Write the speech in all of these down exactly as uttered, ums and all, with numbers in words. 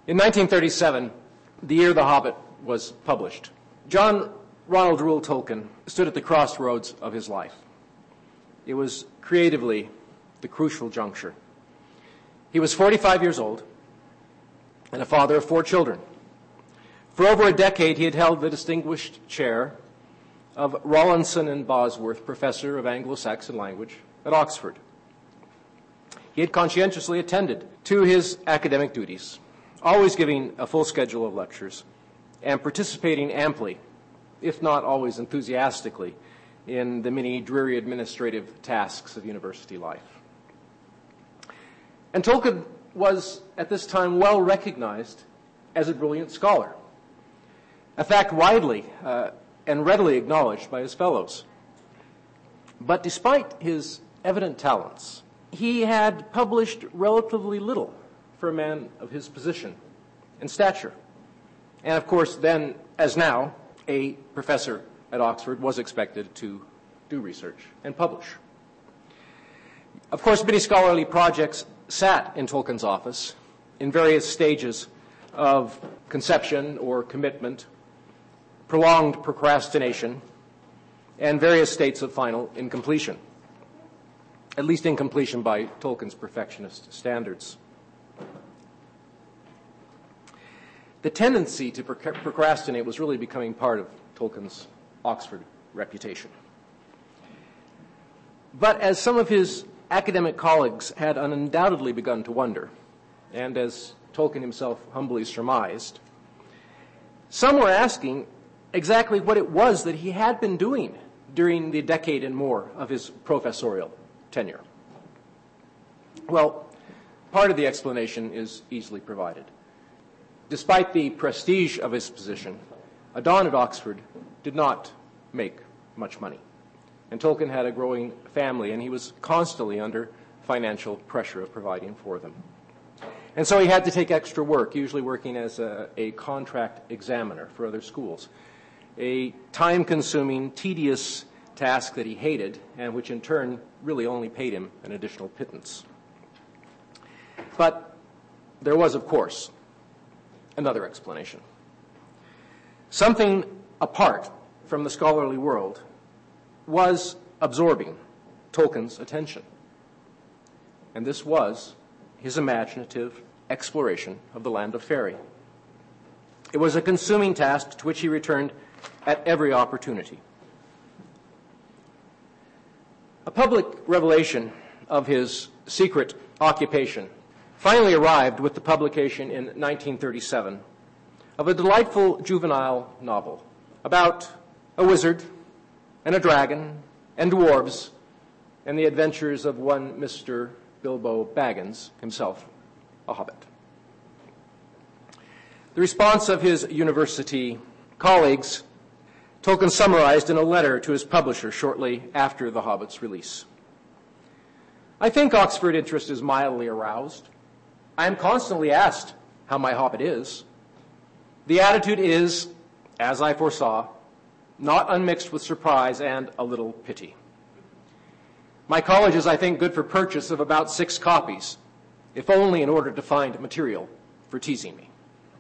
In nineteen thirty-seven, the year The Hobbit was published, John Ronald Reuel Tolkien stood at the crossroads of his life. It was creatively the crucial juncture. He was forty-five years old and a father of four children. For over a decade, he had held the distinguished chair of Rawlinson and Bosworth Professor of Anglo-Saxon Language at Oxford. He had conscientiously attended to his academic duties, always giving a full schedule of lectures and participating amply, if not always enthusiastically, in the many dreary administrative tasks of university life. And Tolkien was, at this time, well recognized as a brilliant scholar, a fact widely uh, and readily acknowledged by his fellows. But despite his evident talents, he had published relatively little for a man of his position and stature. And of course, then, as now, a professor at Oxford was expected to do research and publish. Of course, many scholarly projects sat in Tolkien's office in various stages of conception or commitment, prolonged procrastination, and various states of final incompletion, at least incompletion by Tolkien's perfectionist standards. The tendency to procrastinate was really becoming part of Tolkien's Oxford reputation. But as some of his academic colleagues had undoubtedly begun to wonder, and as Tolkien himself humbly surmised, some were asking exactly what it was that he had been doing during the decade and more of his professorial tenure. Well, part of the explanation is easily provided. Despite the prestige of his position, a Don at Oxford did not make much money. And Tolkien had a growing family, and he was constantly under financial pressure of providing for them. And so he had to take extra work, usually working as a, a contract examiner for other schools, a time-consuming, tedious task that he hated, and which in turn really only paid him an additional pittance. But there was, of course, another explanation. Something apart from the scholarly world was absorbing Tolkien's attention. And this was his imaginative exploration of the land of Faerie. It was a consuming task to which he returned at every opportunity. A public revelation of his secret occupation finally arrived with the publication in nineteen thirty-seven of a delightful juvenile novel about a wizard and a dragon and dwarves and the adventures of one Mister Bilbo Baggins, himself a hobbit. The response of his university colleagues, Tolkien summarized in a letter to his publisher shortly after The Hobbit's release. I think Oxford interest is mildly aroused. I am constantly asked how my Hobbit is. The attitude is, as I foresaw, not unmixed with surprise and a little pity. My college is, I think, good for purchase of about six copies, if only in order to find material for teasing me.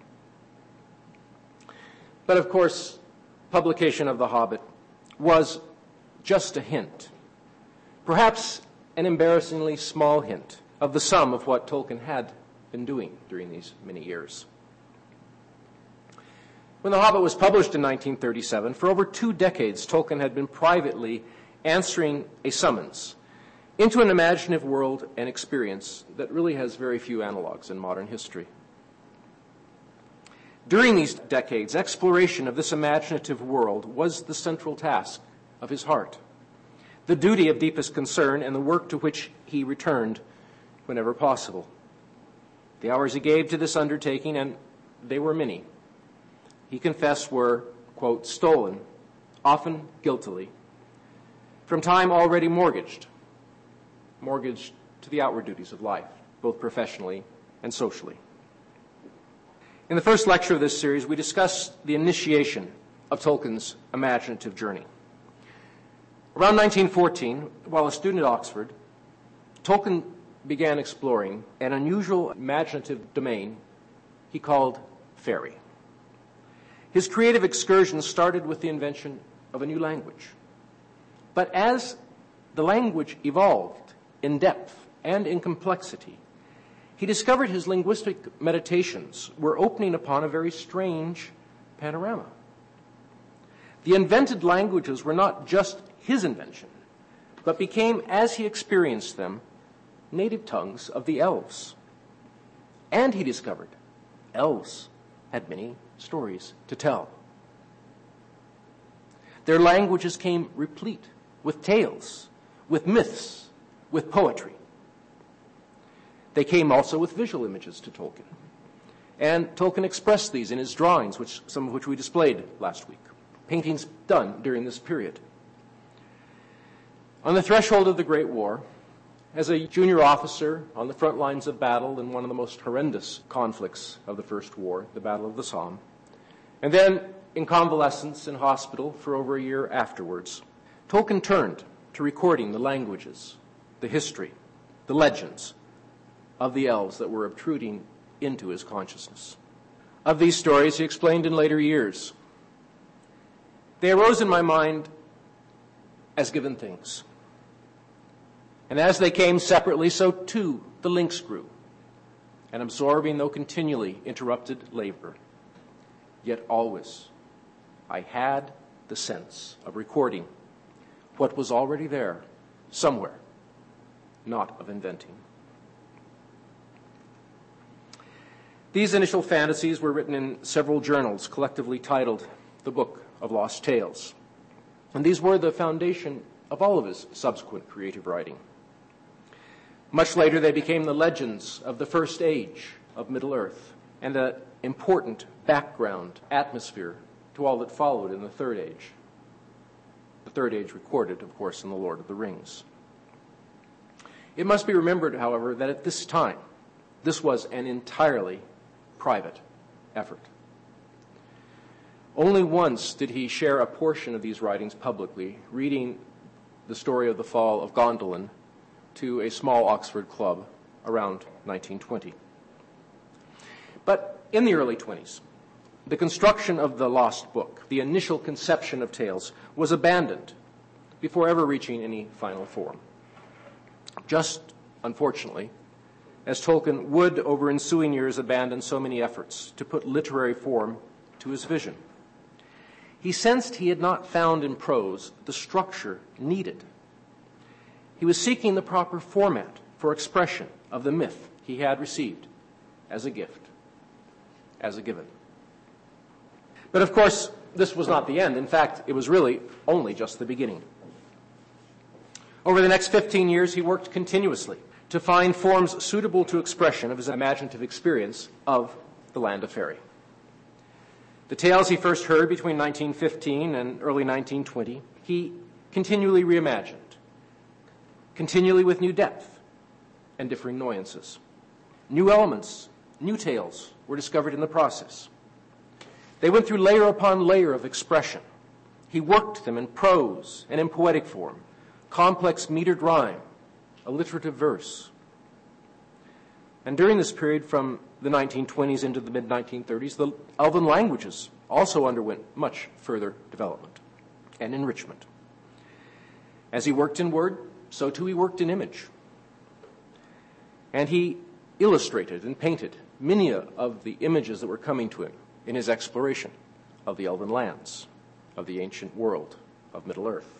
But of course, publication of The Hobbit was just a hint, perhaps an embarrassingly small hint of the sum of what Tolkien had been doing during these many years. When The Hobbit was published in nineteen thirty-seven, for over two decades, Tolkien had been privately answering a summons into an imaginative world and experience that really has very few analogs in modern history. During these decades, exploration of this imaginative world was the central task of his heart, the duty of deepest concern, and the work to which he returned whenever possible. The hours he gave to this undertaking, and they were many, he confessed were, quote, stolen, often guiltily, from time already mortgaged, mortgaged to the outward duties of life, both professionally and socially. In the first lecture of this series, we discussed the initiation of Tolkien's imaginative journey. Around nineteen fourteen, while a student at Oxford, Tolkien began exploring an unusual imaginative domain he called fairy. His creative excursion started with the invention of a new language. But as the language evolved in depth and in complexity, he discovered his linguistic meditations were opening upon a very strange panorama. The invented languages were not just his invention, but became, as he experienced them, native tongues of the elves. And he discovered elves had many stories to tell. Their languages came replete with tales, with myths, with poetry. They came also with visual images to Tolkien. And Tolkien expressed these in his drawings, which, some of which we displayed last week, paintings done during this period. On the threshold of the Great War, as a junior officer on the front lines of battle in one of the most horrendous conflicts of the First War, the Battle of the Somme, and then in convalescence in hospital for over a year afterwards, Tolkien turned to recording the languages, the history, the legends of the elves that were obtruding into his consciousness. Of these stories, he explained in later years, they arose in my mind as given things. And as they came separately, so too the links grew, an absorbing though continually interrupted labor. Yet always I had the sense of recording what was already there somewhere, not of inventing. These initial fantasies were written in several journals, collectively titled The Book of Lost Tales. And these were the foundation of all of his subsequent creative writing. Much later, they became the legends of the first age of Middle-earth and an important background atmosphere to all that followed in the Third Age. The Third Age recorded, of course, in The Lord of the Rings. It must be remembered, however, that at this time, this was an entirely private effort. Only once did he share a portion of these writings publicly, reading the story of the fall of Gondolin to a small Oxford club around nineteen twenty. But in the early twenties, the construction of the Lost Book, the initial conception of tales, was abandoned before ever reaching any final form. Just, unfortunately, as Tolkien would, over ensuing years, abandon so many efforts to put literary form to his vision. He sensed he had not found in prose the structure needed. He was seeking the proper format for expression of the myth he had received as a gift, as a given. But of course, this was not the end. In fact, it was really only just the beginning. Over the next fifteen years, he worked continuously to find forms suitable to expression of his imaginative experience of the Land of Faerie. The tales he first heard between nineteen fifteen and early nineteen twenty, he continually reimagined, continually with new depth and differing nuances. New elements, new tales were discovered in the process. They went through layer upon layer of expression. He worked them in prose and in poetic form, complex metered rhyme, alliterative verse. And during this period, from the nineteen twenties into the mid nineteen thirties, the Elven languages also underwent much further development and enrichment. As he worked in word, so too he worked in image. And he illustrated and painted many of the images that were coming to him in his exploration of the Elven lands, of the ancient world of Middle-earth.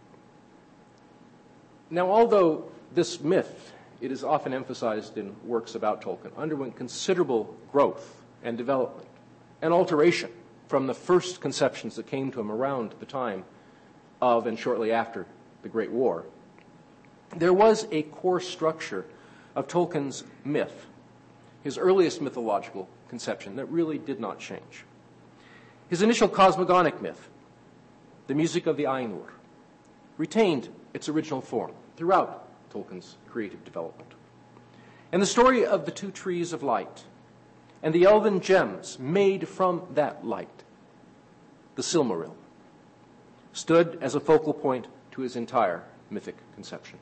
Now, although this myth, it is often emphasized in works about Tolkien, underwent considerable growth and development and alteration from the first conceptions that came to him around the time of and shortly after the Great War, there was a core structure of Tolkien's myth, his earliest mythological conception, that really did not change. His initial cosmogonic myth, the music of the Ainur, retained its original form throughout Tolkien's creative development. And the story of the two trees of light and the elven gems made from that light, the Silmaril, stood as a focal point to his entire mythic conception.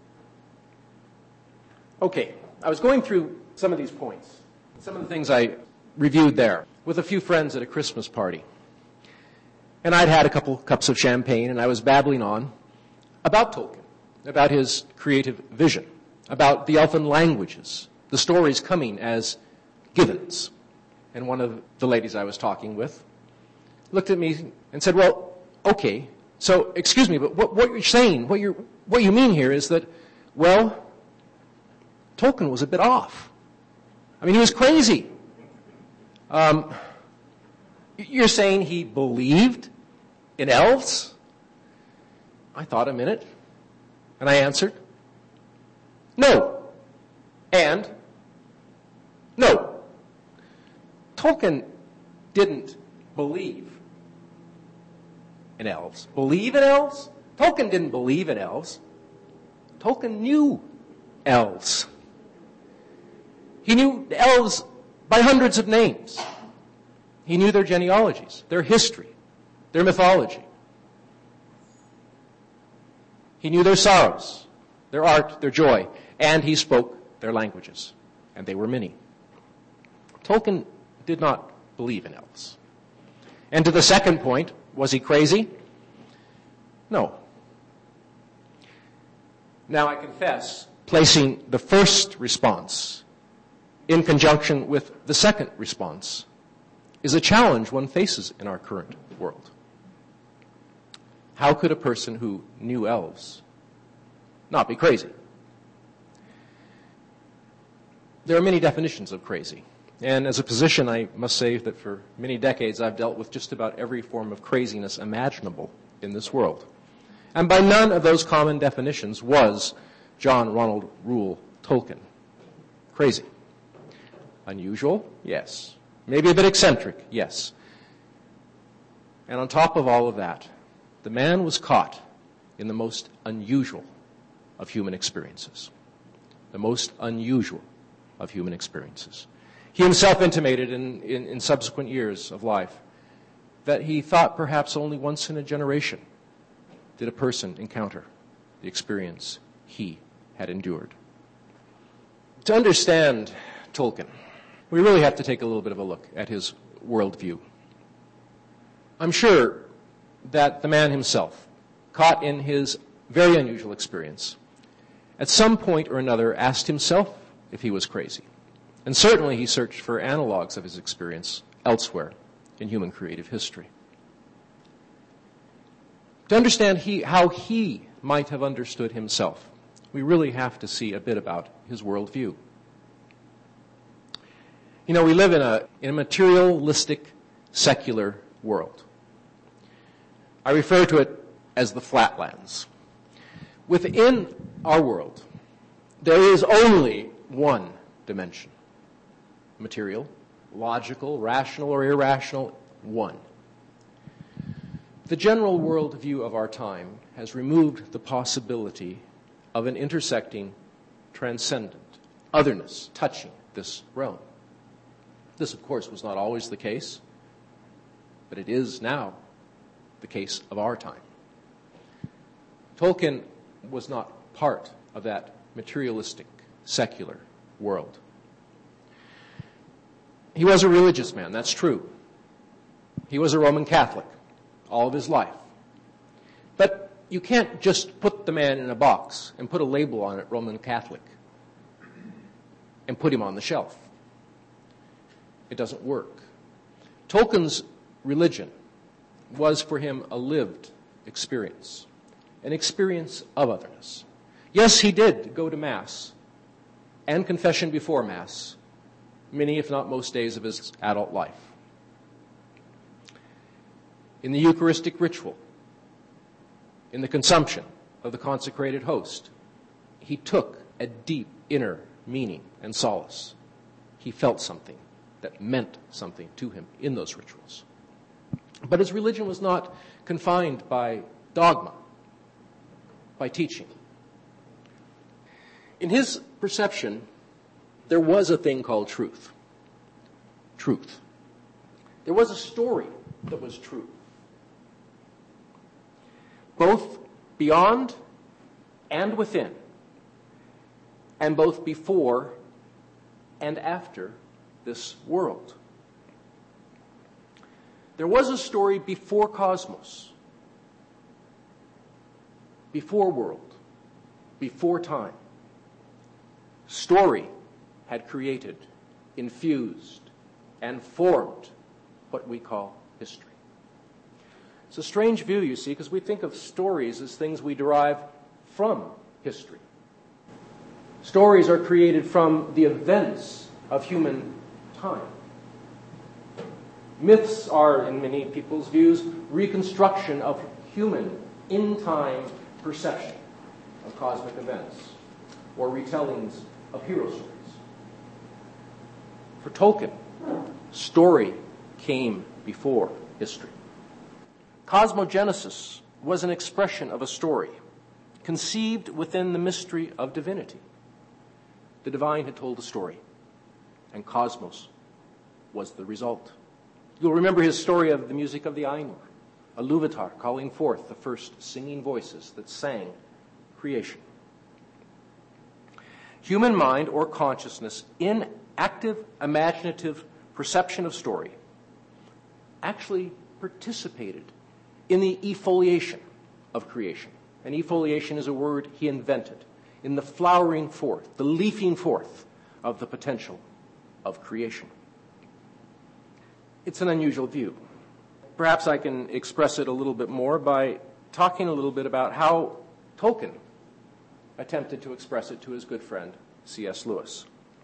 Okay, I was going through some of these points, some of the things I reviewed there with a few friends at a Christmas party. And I'd had a couple cups of champagne, and I was babbling on about Tolkien, about his creative vision, about the elfin languages, the stories coming as givens. And one of the ladies I was talking with looked at me and said, well, okay, so excuse me, but what, what you're saying, what, you're, what you mean here is that, well, Tolkien was a bit off. I mean, he was crazy. Um, you're saying he believed in elves? I thought a minute, and I answered, no, and no. Tolkien didn't believe in elves. Believe in elves? Tolkien didn't believe in elves. Tolkien knew elves. He knew elves by hundreds of names. He knew their genealogies, their history, their mythology. He knew their sorrows, their art, their joy, and he spoke their languages, and they were many. Tolkien did not believe in elves. And to the second point, was he crazy? No. Now, I confess, placing the first response in conjunction with the second response is a challenge one faces in our current world. How could a person who knew elves not be crazy? There are many definitions of crazy. And as a physician, I must say that for many decades I've dealt with just about every form of craziness imaginable in this world. And by none of those common definitions was John Ronald Reuel Tolkien crazy. Unusual? Yes. Maybe a bit eccentric? Yes. And on top of all of that, the man was caught in the most unusual of human experiences. The most unusual of human experiences. He himself intimated in, in, in subsequent years of life that he thought perhaps only once in a generation did a person encounter the experience he had endured. To understand Tolkien, we really have to take a little bit of a look at his worldview. I'm sure that the man himself, caught in his very unusual experience, at some point or another asked himself if he was crazy. And certainly he searched for analogs of his experience elsewhere in human creative history. To understand he, how he might have understood himself, we really have to see a bit about his worldview. You know, we live in a, in a materialistic, secular world. I refer to it as the flatlands. Within our world, there is only one dimension. Material, logical, rational, or irrational, one. The general worldview of our time has removed the possibility of an intersecting, transcendent, otherness touching this realm. This, of course, was not always the case, but it is now the case of our time. Tolkien was not part of that materialistic, secular world. He was a religious man, that's true. He was a Roman Catholic all of his life. But you can't just put the man in a box and put a label on it, Roman Catholic, and put him on the shelf. It doesn't work. Tolkien's religion was for him a lived experience, an experience of otherness. Yes, he did go to Mass and confession before Mass many, if not most, days of his adult life. In the Eucharistic ritual, in the consumption of the consecrated host, he took a deep inner meaning and solace. He felt something that meant something to him in those rituals. But his religion was not confined by dogma, by teaching. In his perception, there was a thing called truth. Truth. There was a story that was true. Both beyond and within, and both before and after this world. There was a story before cosmos, before world, before time. Story had created, infused, and formed what we call history. It's a strange view, you see, because we think of stories as things we derive from history. Stories are created from the events of human time. Myths are, in many people's views, reconstruction of human, in-time perception of cosmic events, or retellings of hero stories. For Tolkien, story came before history. Cosmogenesis was an expression of a story, conceived within the mystery of divinity. The divine had told a story, and cosmos was the result. You'll remember his story of the music of the Ainur, a Iluvatar calling forth the first singing voices that sang creation. Human mind or consciousness in active, imaginative perception of story actually participated in the effoliation of creation. And effoliation is a word he invented, in the flowering forth, the leafing forth of the potential of creation. It's an unusual view. Perhaps I can express it a little bit more by talking a little bit about how Tolkien attempted to express it to his good friend, C S Lewis.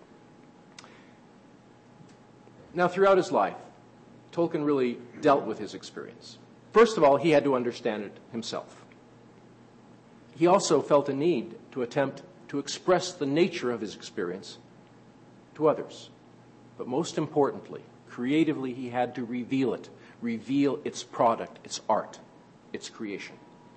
Now, throughout his life, Tolkien really dealt with his experience. First of all, he had to understand it himself. He also felt a need to attempt to express the nature of his experience to others. But most importantly, creatively, he had to reveal it, reveal its product, its art, its creation.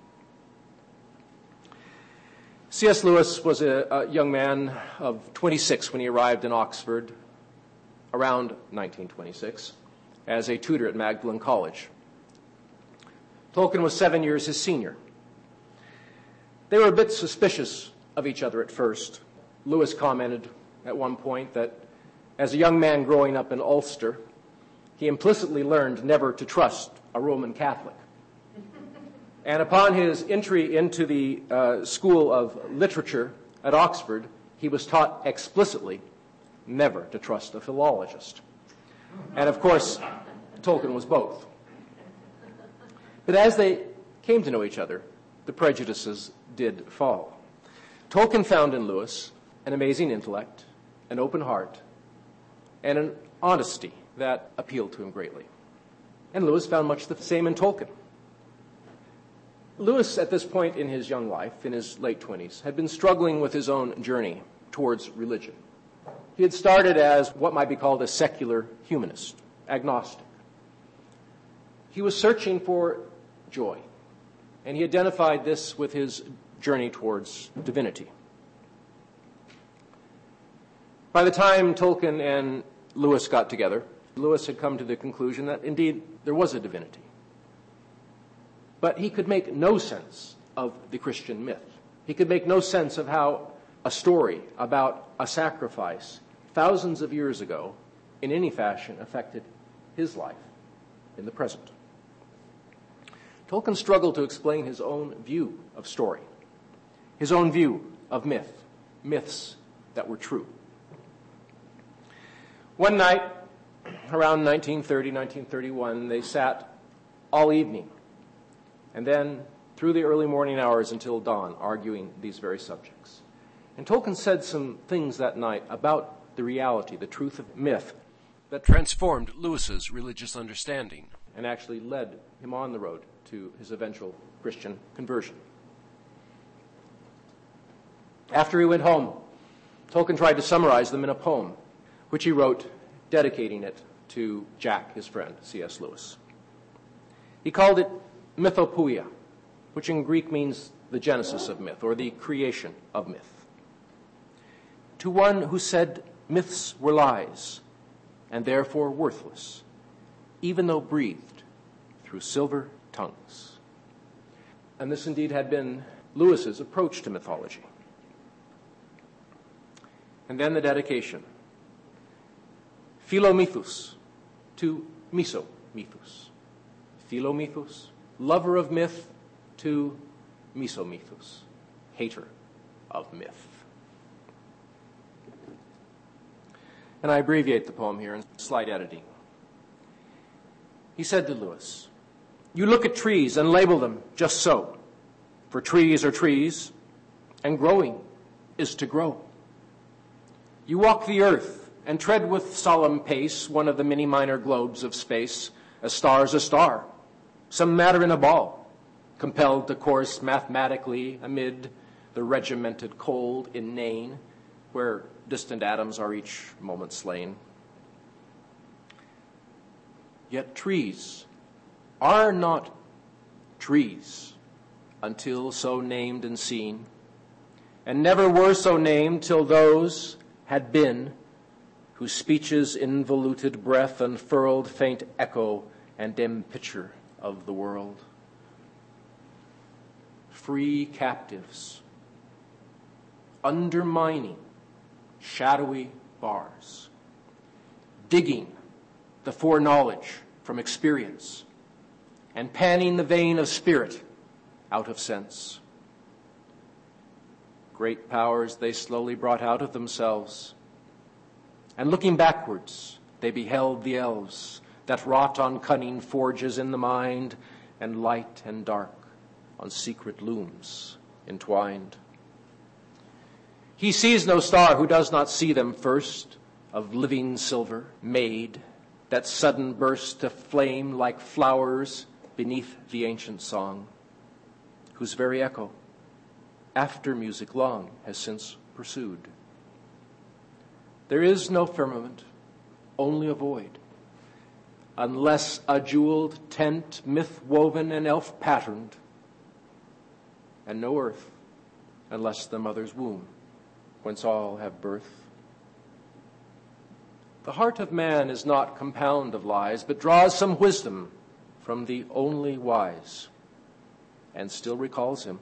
C S Lewis was a, a young man of twenty-six when he arrived in Oxford around nineteen twenty-six as a tutor at Magdalen College. Tolkien was seven years his senior. They were a bit suspicious of each other at first. Lewis commented at one point that as a young man growing up in Ulster, he implicitly learned never to trust a Roman Catholic. And upon his entry into the uh, School of Literature at Oxford, he was taught explicitly never to trust a philologist. And of course, Tolkien was both. But as they came to know each other, the prejudices did fall. Tolkien found in Lewis an amazing intellect, an open heart, and an honesty that appealed to him greatly. And Lewis found much the same in Tolkien. Lewis, at this point in his young life, in his late twenties, had been struggling with his own journey towards religion. He had started as what might be called a secular humanist, agnostic. He was searching for joy, and he identified this with his journey towards divinity. By the time Tolkien and Lewis got together, Lewis had come to the conclusion that indeed there was a divinity. But he could make no sense of the Christian myth. He could make no sense of how a story about a sacrifice thousands of years ago in any fashion affected his life in the present. Tolkien struggled to explain his own view of story, his own view of myth, myths that were true. One night, around nineteen thirty, nineteen thirty-one, they sat all evening, and then through the early morning hours until dawn, arguing these very subjects. And Tolkien said some things that night about the reality, the truth of myth, that transformed Lewis's religious understanding and actually led him on the road to his eventual Christian conversion. After he went home, Tolkien tried to summarize them in a poem, which he wrote, dedicating it to Jack, his friend, C S Lewis. He called it Mythopoeia, which in Greek means the genesis of myth, or the creation of myth. To one who said myths were lies, and therefore worthless, even though breathed through silver tongues. And this indeed had been Lewis's approach to mythology. And then the dedication. Philomythos to Misomythos, Philomythos, lover of myth, to Misomythos, hater of myth. And I abbreviate the poem here in slight editing. He said to Lewis, "You look at trees and label them just so, for trees are trees, and growing is to grow. You walk the earth and tread with solemn pace one of the many minor globes of space. A star's a star, some matter in a ball, compelled to course mathematically amid the regimented cold inane, where distant atoms are each moment slain. Yet trees are not trees until so named and seen, and never were so named till those had been whose speech's involuted breath unfurled faint echo and dim picture of the world. Free captives, undermining shadowy bars, digging the foreknowledge from experience, and panning the vein of spirit out of sense. Great powers they slowly brought out of themselves, and looking backwards, they beheld the elves that wrought on cunning forges in the mind, and light and dark on secret looms entwined. He sees no star who does not see them first, of living silver made, that sudden burst to flame like flowers beneath the ancient song, whose very echo, after music long, has since pursued. There is no firmament, only a void, unless a jeweled tent, myth-woven and elf-patterned, and no earth, unless the mother's womb, whence all have birth. The heart of man is not compound of lies, but draws some wisdom from the only wise, and still recalls him.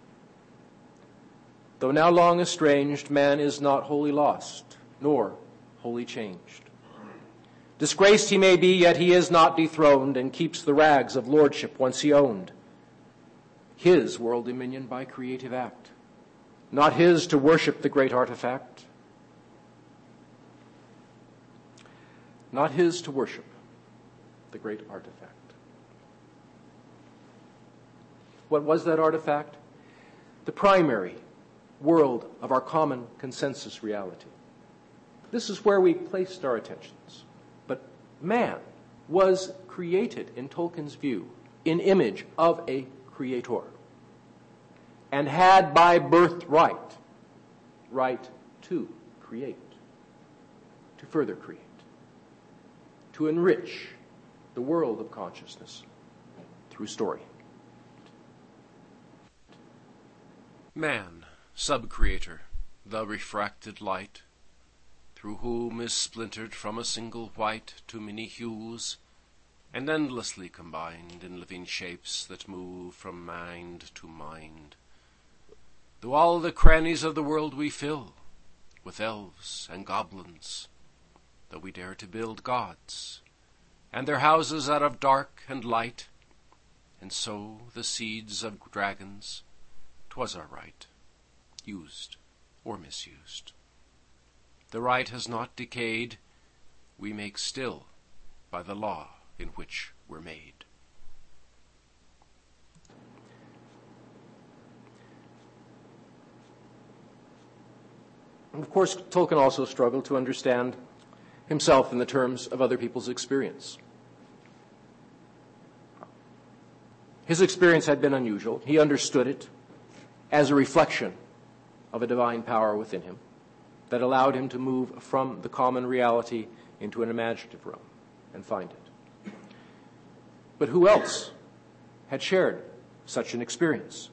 Though now long estranged, man is not wholly lost, nor wholly changed. Disgraced he may be, yet he is not dethroned, and keeps the rags of lordship once he owned. His world dominion by creative act, not his to worship the great artifact. Not his to worship the great artifact. What was that artifact? The primary world of our common consensus reality. This is where we placed our attentions. But man was created, in Tolkien's view, in image of a creator, and had by birthright right to create, to further create, to enrich the world of consciousness through story. Man, sub-creator, the refracted light, through whom is splintered from a single white to many hues, and endlessly combined in living shapes that move from mind to mind. Though all the crannies of the world we fill with elves and goblins, though we dare to build gods, and their houses out of dark and light, and sow the seeds of dragons, 'twas our right, used or misused. The right has not decayed, we make still by the law in which we're made. And of course, Tolkien also struggled to understand himself in the terms of other people's experience. His experience had been unusual. He understood it as a reflection of a divine power within him that allowed him to move from the common reality into an imaginative realm and find it. But who else had shared such an experience?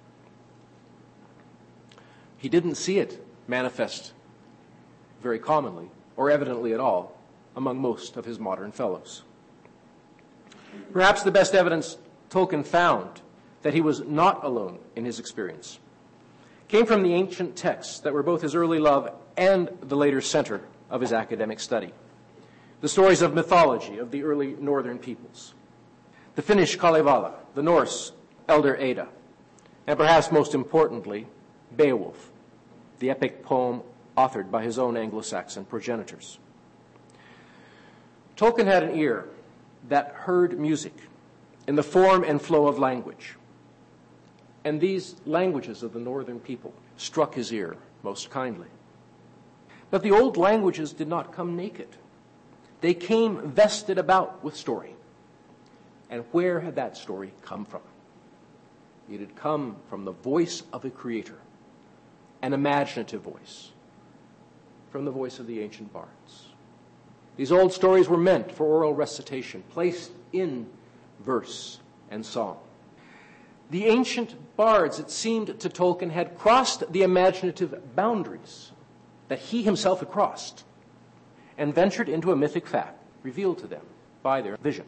He didn't see it manifest very commonly or evidently at all among most of his modern fellows. Perhaps the best evidence Tolkien found that he was not alone in his experience came from the ancient texts that were both his early love and the later center of his academic study. The stories of mythology of the early northern peoples. the Finnish Kalevala, the Norse Elder Edda, and perhaps most importantly, Beowulf, the epic poem authored by his own Anglo-Saxon progenitors. Tolkien had an ear that heard music in the form and flow of language, and these languages of the northern people struck his ear most kindly. But the old languages did not come naked. They came vested about with story. And where had that story come from? It had come from the voice of the Creator, an imaginative voice, from the voice of the ancient bards. These old stories were meant for oral recitation, placed in verse and song. The ancient bards, it seemed to Tolkien, had crossed the imaginative boundaries that he himself had crossed and ventured into a mythic fact revealed to them by their vision.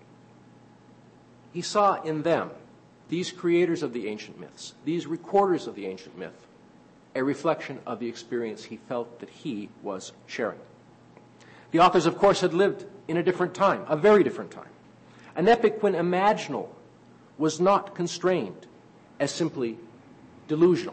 He saw in them, these creators of the ancient myths, these recorders of the ancient myth, a reflection of the experience he felt that he was sharing. The authors, of course, had lived in a different time, a very different time. An epic when imaginal was not constrained as simply delusional.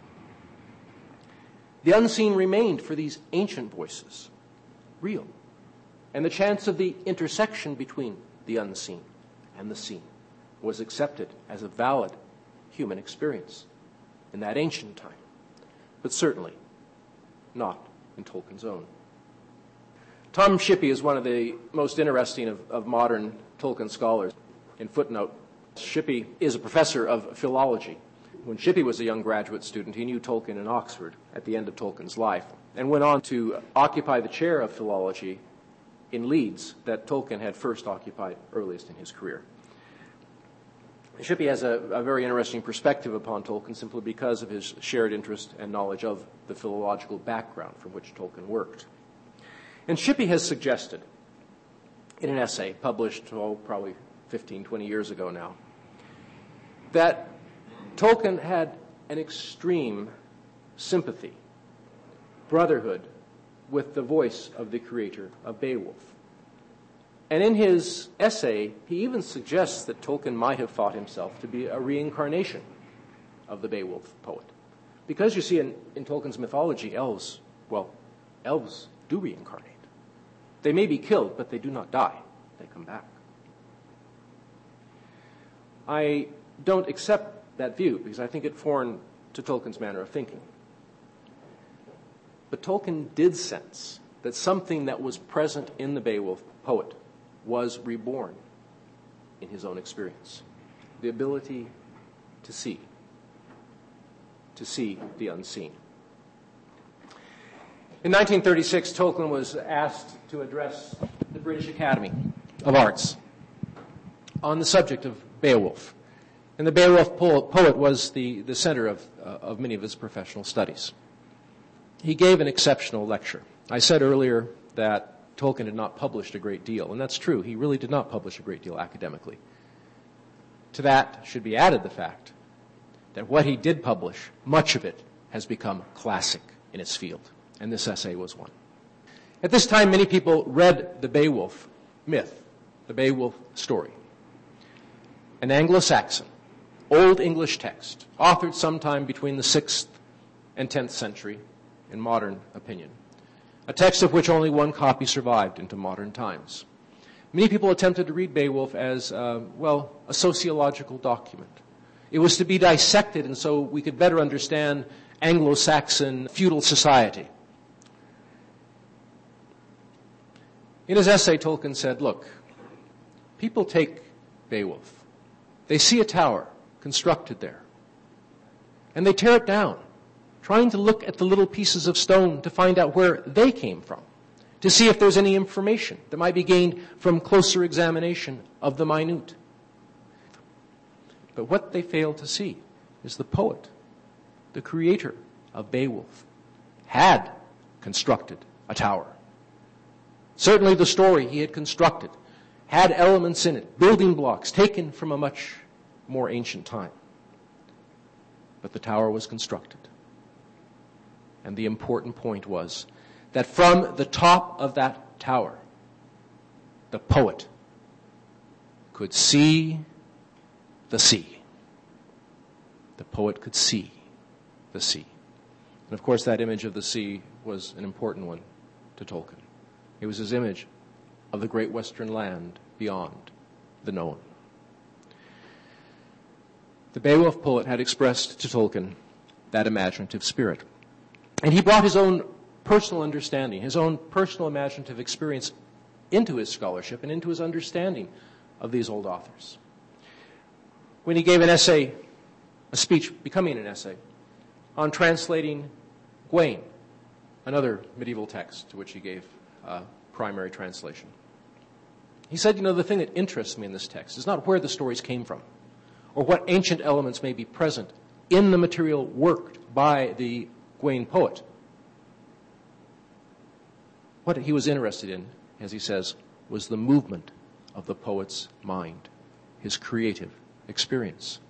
The unseen remained for these ancient voices real, and the chance of the intersection between the unseen and the seen was accepted as a valid human experience in that ancient time, but certainly not in Tolkien's own. Tom Shippey is one of the most interesting of, of modern Tolkien scholars. In footnote, Shippey is a professor of philology. When Shippey was a young graduate student, he knew Tolkien in Oxford at the end of Tolkien's life and went on to occupy the chair of philology in Leeds that Tolkien had first occupied earliest in his career. Shippey has a, a very interesting perspective upon Tolkien simply because of his shared interest and knowledge of the philological background from which Tolkien worked. And Shippey has suggested in an essay published, oh, probably fifteen, twenty years ago now, that Tolkien had an extreme sympathy, brotherhood with the voice of the creator of Beowulf. And in his essay, he even suggests that Tolkien might have thought himself to be a reincarnation of the Beowulf poet. Because you see, in, in Tolkien's mythology, elves, well, elves do reincarnate. They may be killed, but they do not die. They come back. I don't accept that view because I think it foreign to Tolkien's manner of thinking. But Tolkien did sense that something that was present in the Beowulf poet was reborn in his own experience. The ability to see, to see the unseen. In nineteen thirty-six, Tolkien was asked to address the British Academy of Arts on the subject of Beowulf. And the Beowulf poet was the, the center of, uh, of many of his professional studies. He gave an exceptional lecture. I said earlier that Tolkien had not published a great deal, and that's true. He really did not publish a great deal academically. To that should be added the fact that what he did publish, much of it has become classic in its field, and this essay was one. At this time, many people read the Beowulf myth, the Beowulf story, an Anglo-Saxon, Old English text, authored sometime between the sixth and tenth century, in modern opinion, a text of which only one copy survived into modern times. Many people attempted to read Beowulf as, uh, well, a sociological document. It was to be dissected, and so we could better understand Anglo-Saxon feudal society. In his essay, Tolkien said, look, people take Beowulf. They see a tower constructed there, and they tear it down, trying to look at the little pieces of stone to find out where they came from, to see if there's any information that might be gained from closer examination of the minute. But what they fail to see is the poet, the creator of Beowulf, had constructed a tower. Certainly the story he had constructed had elements in it, building blocks taken from a much more ancient time. But the tower was constructed. And the important point was that from the top of that tower, the poet could see the sea. The poet could see the sea. And of course, that image of the sea was an important one to Tolkien. It was his image of the great western land beyond the known. The Beowulf poet had expressed to Tolkien that imaginative spirit. And he brought his own personal understanding, his own personal imaginative experience into his scholarship and into his understanding of these old authors. When he gave an essay, a speech becoming an essay, on translating Gawain, another medieval text to which he gave uh, primary translation. He said, you know, the thing that interests me in this text is not where the stories came from or what ancient elements may be present in the material worked by the Gawain poet. What he was interested in, as he says, was the movement of the poet's mind, his creative experience.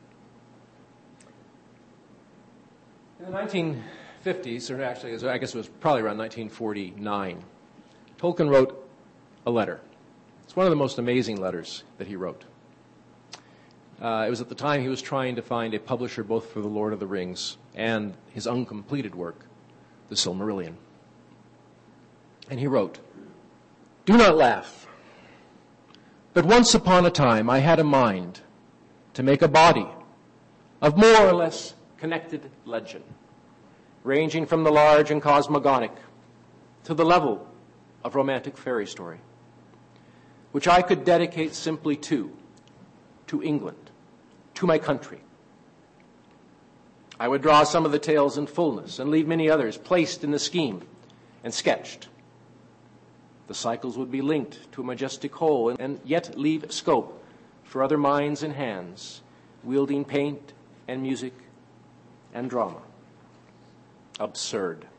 In the nineteen fifties, or actually, I guess it was probably around nineteen forty-nine, Tolkien wrote a letter. It's one of the most amazing letters that he wrote. Uh, it was at the time he was trying to find a publisher both for The Lord of the Rings and his uncompleted work, The Silmarillion. And he wrote, "Do not laugh, but once upon a time I had a mind to make a body of more or less connected legend, ranging from the large and cosmogonic to the level of romantic fairy story, which I could dedicate simply to, to England, to my country. I would draw some of the tales in fullness and leave many others placed in the scheme and sketched. The cycles would be linked to a majestic whole and yet leave scope for other minds and hands, wielding paint and music and drama. Absurd.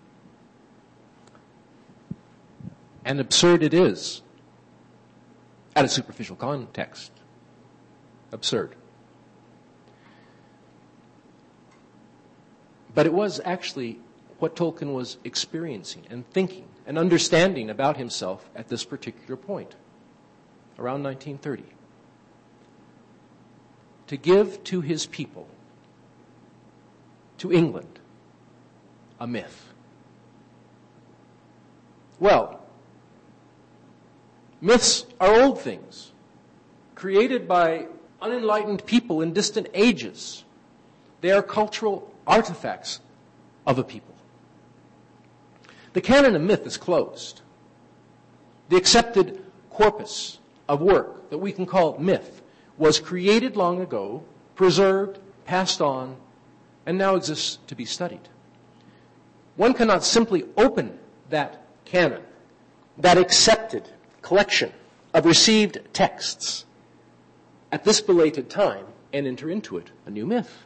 And absurd it is at a superficial context. Absurd. But it was actually what Tolkien was experiencing and thinking and understanding about himself at this particular point, around nineteen thirty. To give to his people, to England, a myth. Well, myths are old things, created by unenlightened people in distant ages. They are cultural artifacts of a people. The canon of myth is closed. The accepted corpus of work that we can call myth was created long ago, preserved, passed on, and now exists to be studied. One cannot simply open that canon, that accepted collection of received texts at this belated time and enter into it a new myth.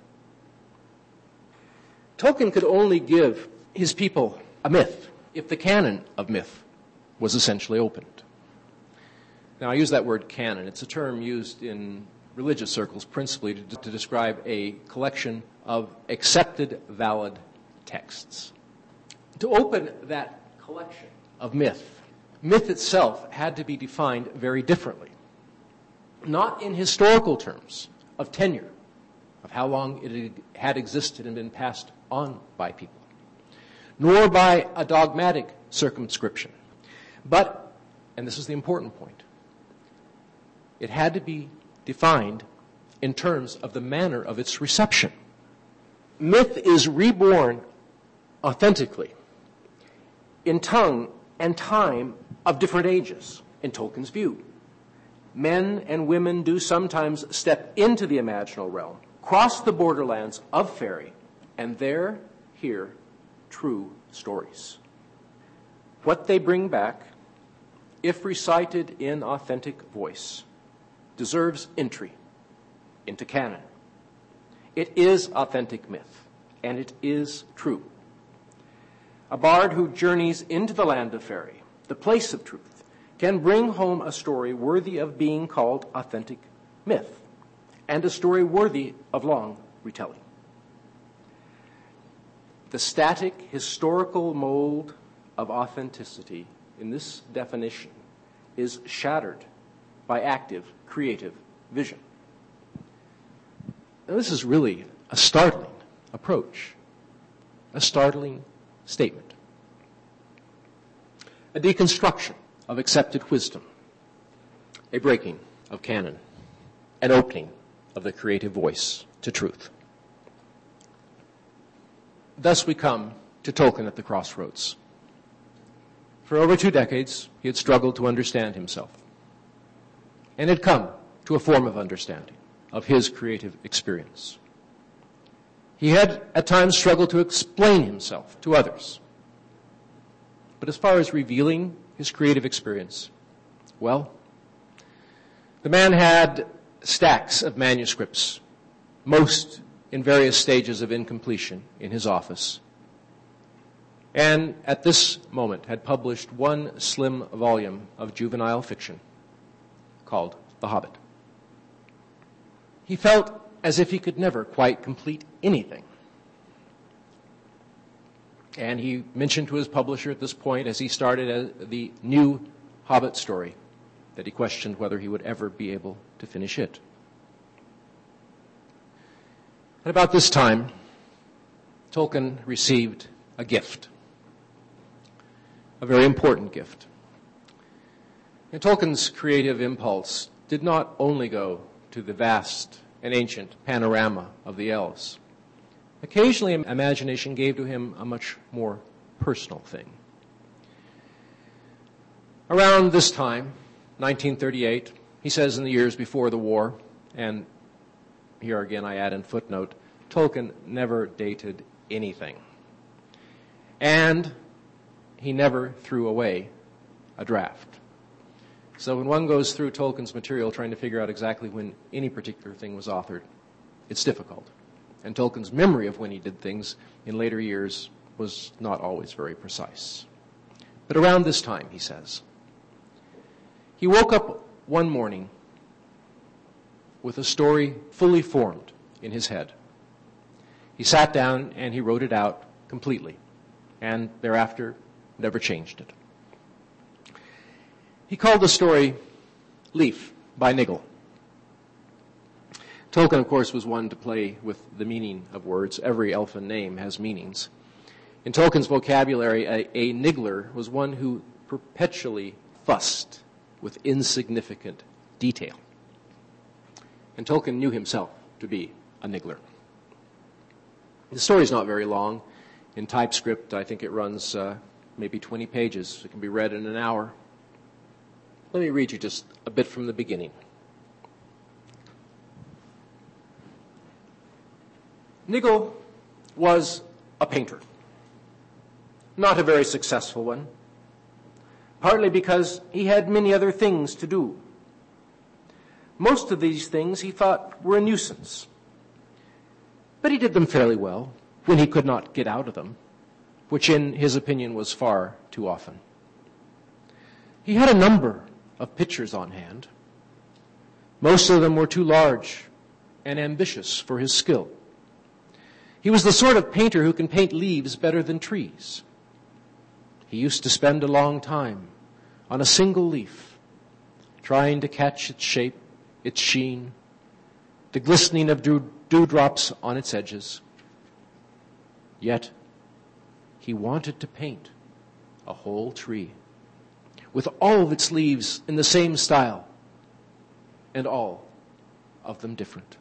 Tolkien could only give his people a myth if the canon of myth was essentially opened. Now, I use that word canon. It's a term used in religious circles principally to, to describe a collection of accepted, valid texts. To open that collection of myth, myth itself had to be defined very differently. Not in historical terms of tenure, of how long it had existed and been passed on by people, nor by a dogmatic circumscription. But, and this is the important point, it had to be defined in terms of the manner of its reception. Myth is reborn authentically in tongue and time of different ages, in Tolkien's view. Men and women do sometimes step into the imaginal realm, cross the borderlands of fairy, and there hear true stories. What they bring back, if recited in authentic voice, deserves entry into canon. It is authentic myth, and it is true. A bard who journeys into the land of fairy, the place of truth, can bring home a story worthy of being called authentic myth, and a story worthy of long retelling. The static historical mold of authenticity in this definition is shattered by active, creative vision. Now, this is really a startling approach, a startling statement, a deconstruction of accepted wisdom, a breaking of canon, an opening of the creative voice to truth. Thus we come to Tolkien at the crossroads. For over two decades, he had struggled to understand himself, and had come to a form of understanding of his creative experience. He had at times struggled to explain himself to others. But as far as revealing his creative experience, well, the man had stacks of manuscripts, most in various stages of incompletion in his office, and at this moment had published one slim volume of juvenile fiction called The Hobbit. He felt as if he could never quite complete anything. And he mentioned to his publisher at this point, as he started the new Hobbit story, that he questioned whether he would ever be able to finish it. At about this time, Tolkien received a gift, a very important gift. And Tolkien's creative impulse did not only go to the vast and ancient panorama of the elves. Occasionally, imagination gave to him a much more personal thing. Around this time, nineteen thirty-eight, he says in the years before the war, and here again I add in footnote, Tolkien never dated anything. And he never threw away a draft. So when one goes through Tolkien's material trying to figure out exactly when any particular thing was authored, it's difficult. And Tolkien's memory of when he did things in later years was not always very precise. But around this time, he says, he woke up one morning with a story fully formed in his head. He sat down and he wrote it out completely, and thereafter never changed it. He called the story Leaf by Niggle. Tolkien, of course, was one to play with the meaning of words. Every elfin name has meanings. In Tolkien's vocabulary, a, a niggler was one who perpetually fussed with insignificant detail. And Tolkien knew himself to be a niggler. The story is not very long. In TypeScript, I think it runs uh, maybe twenty pages. It can be read in an hour. Let me read you just a bit from the beginning. Niggle was a painter, not a very successful one, partly because he had many other things to do. Most of these things he thought were a nuisance, but he did them fairly well when he could not get out of them, which in his opinion was far too often. He had a number of pictures on hand. Most of them were too large and ambitious for his skill. He was the sort of painter who can paint leaves better than trees. He used to spend a long time on a single leaf, trying to catch its shape, its sheen, the glistening of dew- dewdrops on its edges. Yet, he wanted to paint a whole tree, with all of its leaves in the same style, and all of them different.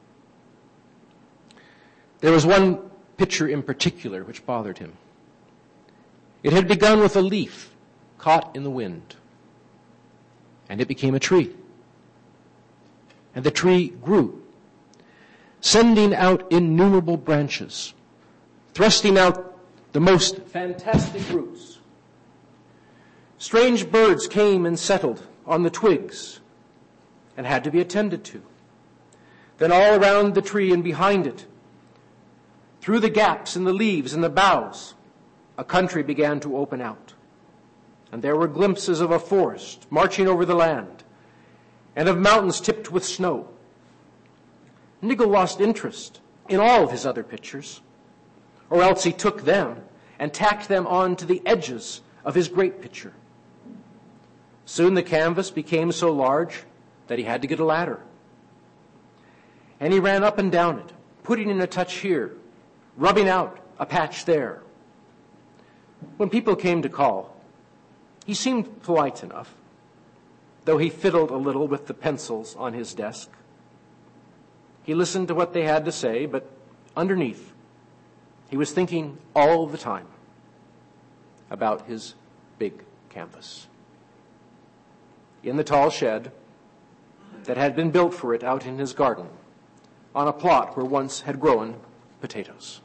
There was one picture in particular which bothered him. It had begun with a leaf caught in the wind, and it became a tree. And the tree grew, sending out innumerable branches, thrusting out the most fantastic roots. Strange birds came and settled on the twigs and had to be attended to. Then all around the tree and behind it, through the gaps in the leaves and the boughs, a country began to open out. And there were glimpses of a forest marching over the land and of mountains tipped with snow. Niggle lost interest in all of his other pictures, or else he took them and tacked them on to the edges of his great picture. Soon the canvas became so large that he had to get a ladder. And he ran up and down it, putting in a touch here, rubbing out a patch there. When people came to call, he seemed polite enough, though he fiddled a little with the pencils on his desk. He listened to what they had to say, but underneath, he was thinking all the time about his big canvas. In the tall shed that had been built for it out in his garden, on a plot where once had grown potatoes.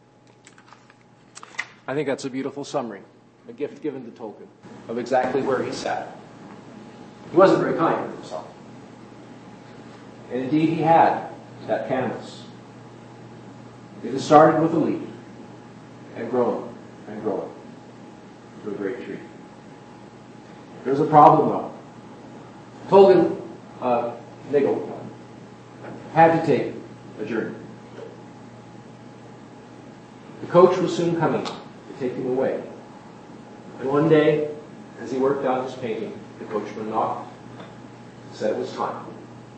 I think that's a beautiful summary, a gift given to Tolkien of exactly where he sat. He wasn't very kind to himself. And indeed he had that canvas. It had started with a leaf and grown and grown to a great tree. There's a problem though. Tolkien, uh, Nigel, had to take a journey. The coach was soon coming to take him away. And one day, as he worked out his painting, the coachman knocked and said it was time.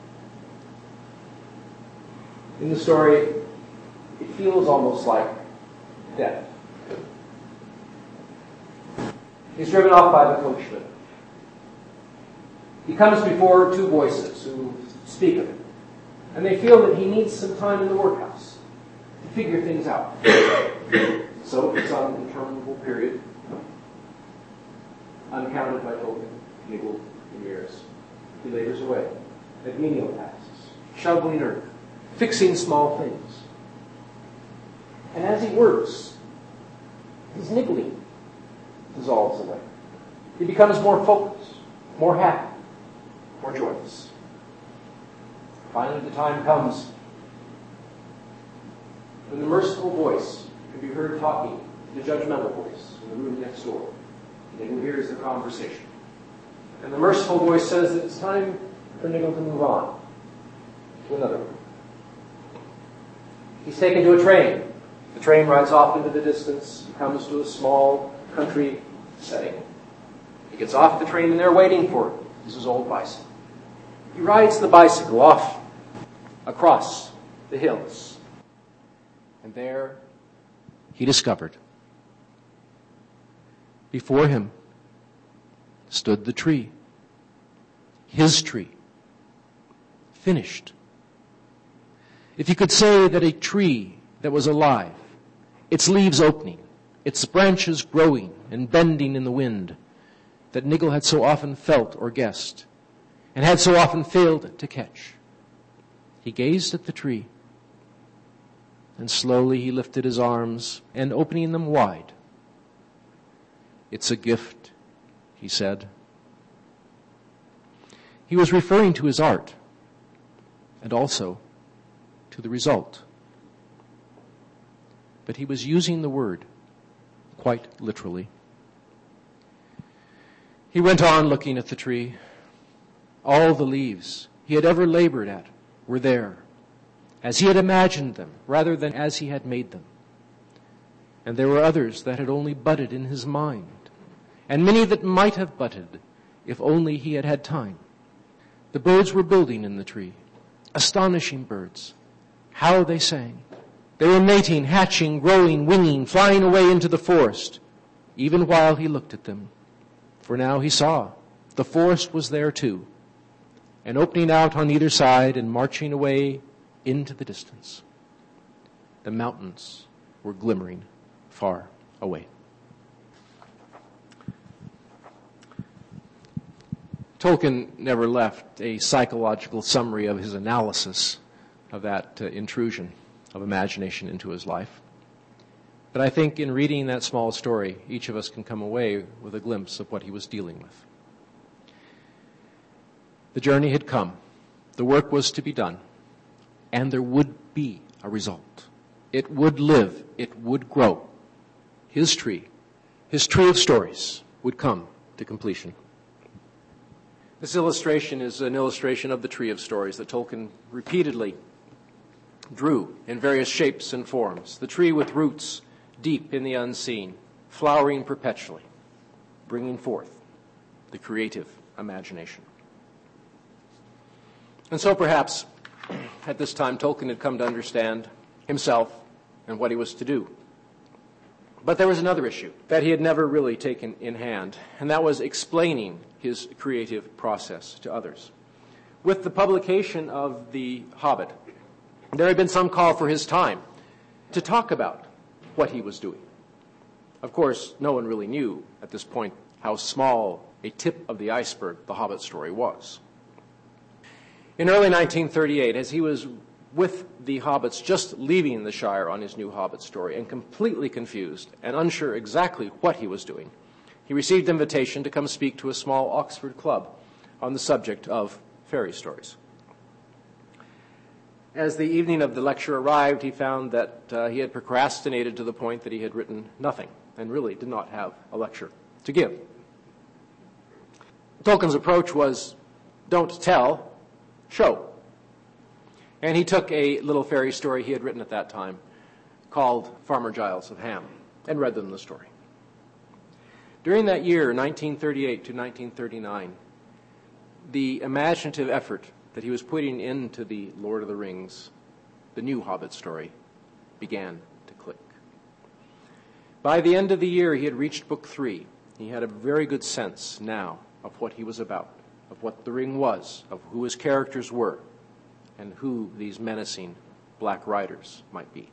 In the story, it feels almost like death. He's driven off by the coachman. He comes before two voices who speak of him. And they feel that he needs some time in the workhouse to figure things out. So it's on an interminable period, uncounted by Tolkien, Nibble, and years. He labors away at menial tasks, shoveling earth, fixing small things. And as he works, his niggling dissolves away. He becomes more focused, more happy, more joyous. Finally, the time comes when the merciful voice can be heard talking to the judgmental voice in the room next door. And Nigel hears the conversation. And the merciful voice says that it's time for Nigel to move on to another room. He's taken to a train. The train rides off into the distance. He comes to a small country setting. He gets off the train and they're waiting for him. This is old bicycle. He rides the bicycle off across the hills. And there he discovered before him stood the tree. His tree. Finished. If you could say that a tree that was alive, its leaves opening, its branches growing and bending in the wind, that Nigel had so often felt or guessed, and had so often failed to catch. He gazed at the tree, and slowly he lifted his arms, and opening them wide, "It's a gift," he said. He was referring to his art, and also to the result. But he was using the word quite literally. He went on looking at the tree. All the leaves he had ever labored at were there, as he had imagined them, rather than as he had made them. And there were others that had only budded in his mind, and many that might have budded if only he had had time. The birds were building in the tree, astonishing birds. How they sang. They were mating, hatching, growing, winging, flying away into the forest, even while he looked at them. For now he saw the forest was there too, and opening out on either side and marching away into the distance. The mountains were glimmering far away. Tolkien never left a psychological summary of his analysis of that uh, intrusion of imagination into his life. But I think in reading that small story, each of us can come away with a glimpse of what he was dealing with. The journey had come. The work was to be done. And there would be a result. It would live. It would grow. His tree, his tree of stories, would come to completion. This illustration is an illustration of the tree of stories that Tolkien repeatedly drew in various shapes and forms. The tree with roots deep in the unseen, flowering perpetually, bringing forth the creative imagination. And so perhaps at this time Tolkien had come to understand himself and what he was to do. But there was another issue that he had never really taken in hand, and that was explaining his creative process to others. With the publication of The Hobbit, there had been some call for his time to talk about what he was doing. Of course, no one really knew at this point how small a tip of the iceberg the Hobbit story was. In early nineteen thirty-eight, as he was with the hobbits just leaving the Shire on his new Hobbit story and completely confused and unsure exactly what he was doing, he received invitation to come speak to a small Oxford club on the subject of fairy stories. As the evening of the lecture arrived, he found that uh, he had procrastinated to the point that he had written nothing and really did not have a lecture to give. Tolkien's approach was, don't tell, show. And he took a little fairy story he had written at that time called Farmer Giles of Ham and read them the story. During that year, nineteen thirty-eight to nineteen thirty-nine, the imaginative effort that he was putting into the Lord of the Rings, the new Hobbit story, began to click. By the end of the year, he had reached book three. He had a very good sense now of what he was about, of what the ring was, of who his characters were, and who these menacing black riders might be.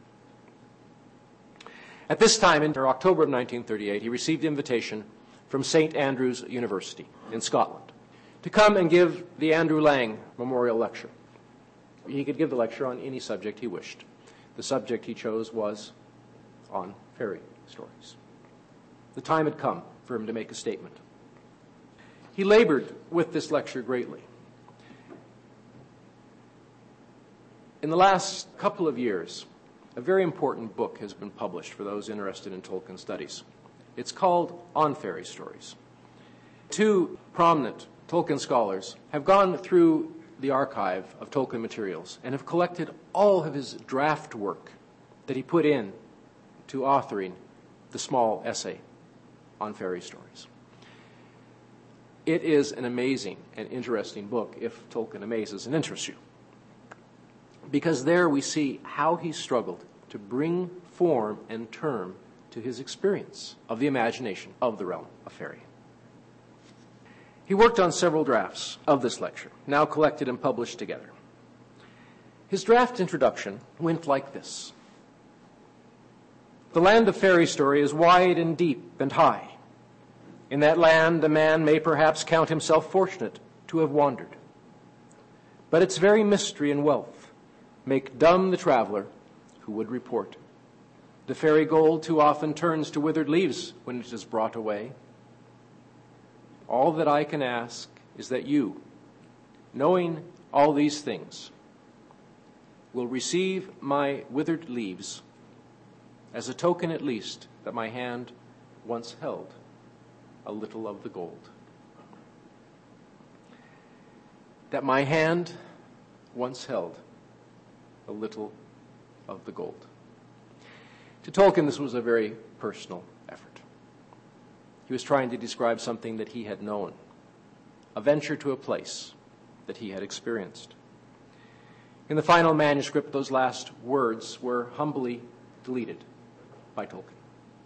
At this time, in October of nineteen thirty-eight, he received invitation from Saint Andrews University in Scotland to come and give the Andrew Lang Memorial Lecture. He could give the lecture on any subject he wished. The subject he chose was on fairy stories. The time had come for him to make a statement. He labored with this lecture greatly. In the last couple of years, a very important book has been published for those interested in Tolkien studies. It's called On Fairy Stories. Two prominent Tolkien scholars have gone through the archive of Tolkien materials and have collected all of his draft work that he put in to authoring the small essay on fairy stories. It is an amazing and interesting book if Tolkien amazes and interests you, because there we see how he struggled to bring form and term to his experience of the imagination of the realm of fairy. He worked on several drafts of this lecture, now collected and published together. His draft introduction went like this. The land of fairy story is wide and deep and high. In that land, a man may perhaps count himself fortunate to have wandered. But its very mystery and wealth make dumb the traveler who would report. The fairy gold too often turns to withered leaves when it is brought away. All that I can ask is that you, knowing all these things, will receive my withered leaves as a token at least that my hand once held a little of the gold. That my hand once held a little of the gold. To Tolkien, this was a very personal effort. He was trying to describe something that he had known, a venture to a place that he had experienced. In the final manuscript, those last words were humbly deleted by Tolkien.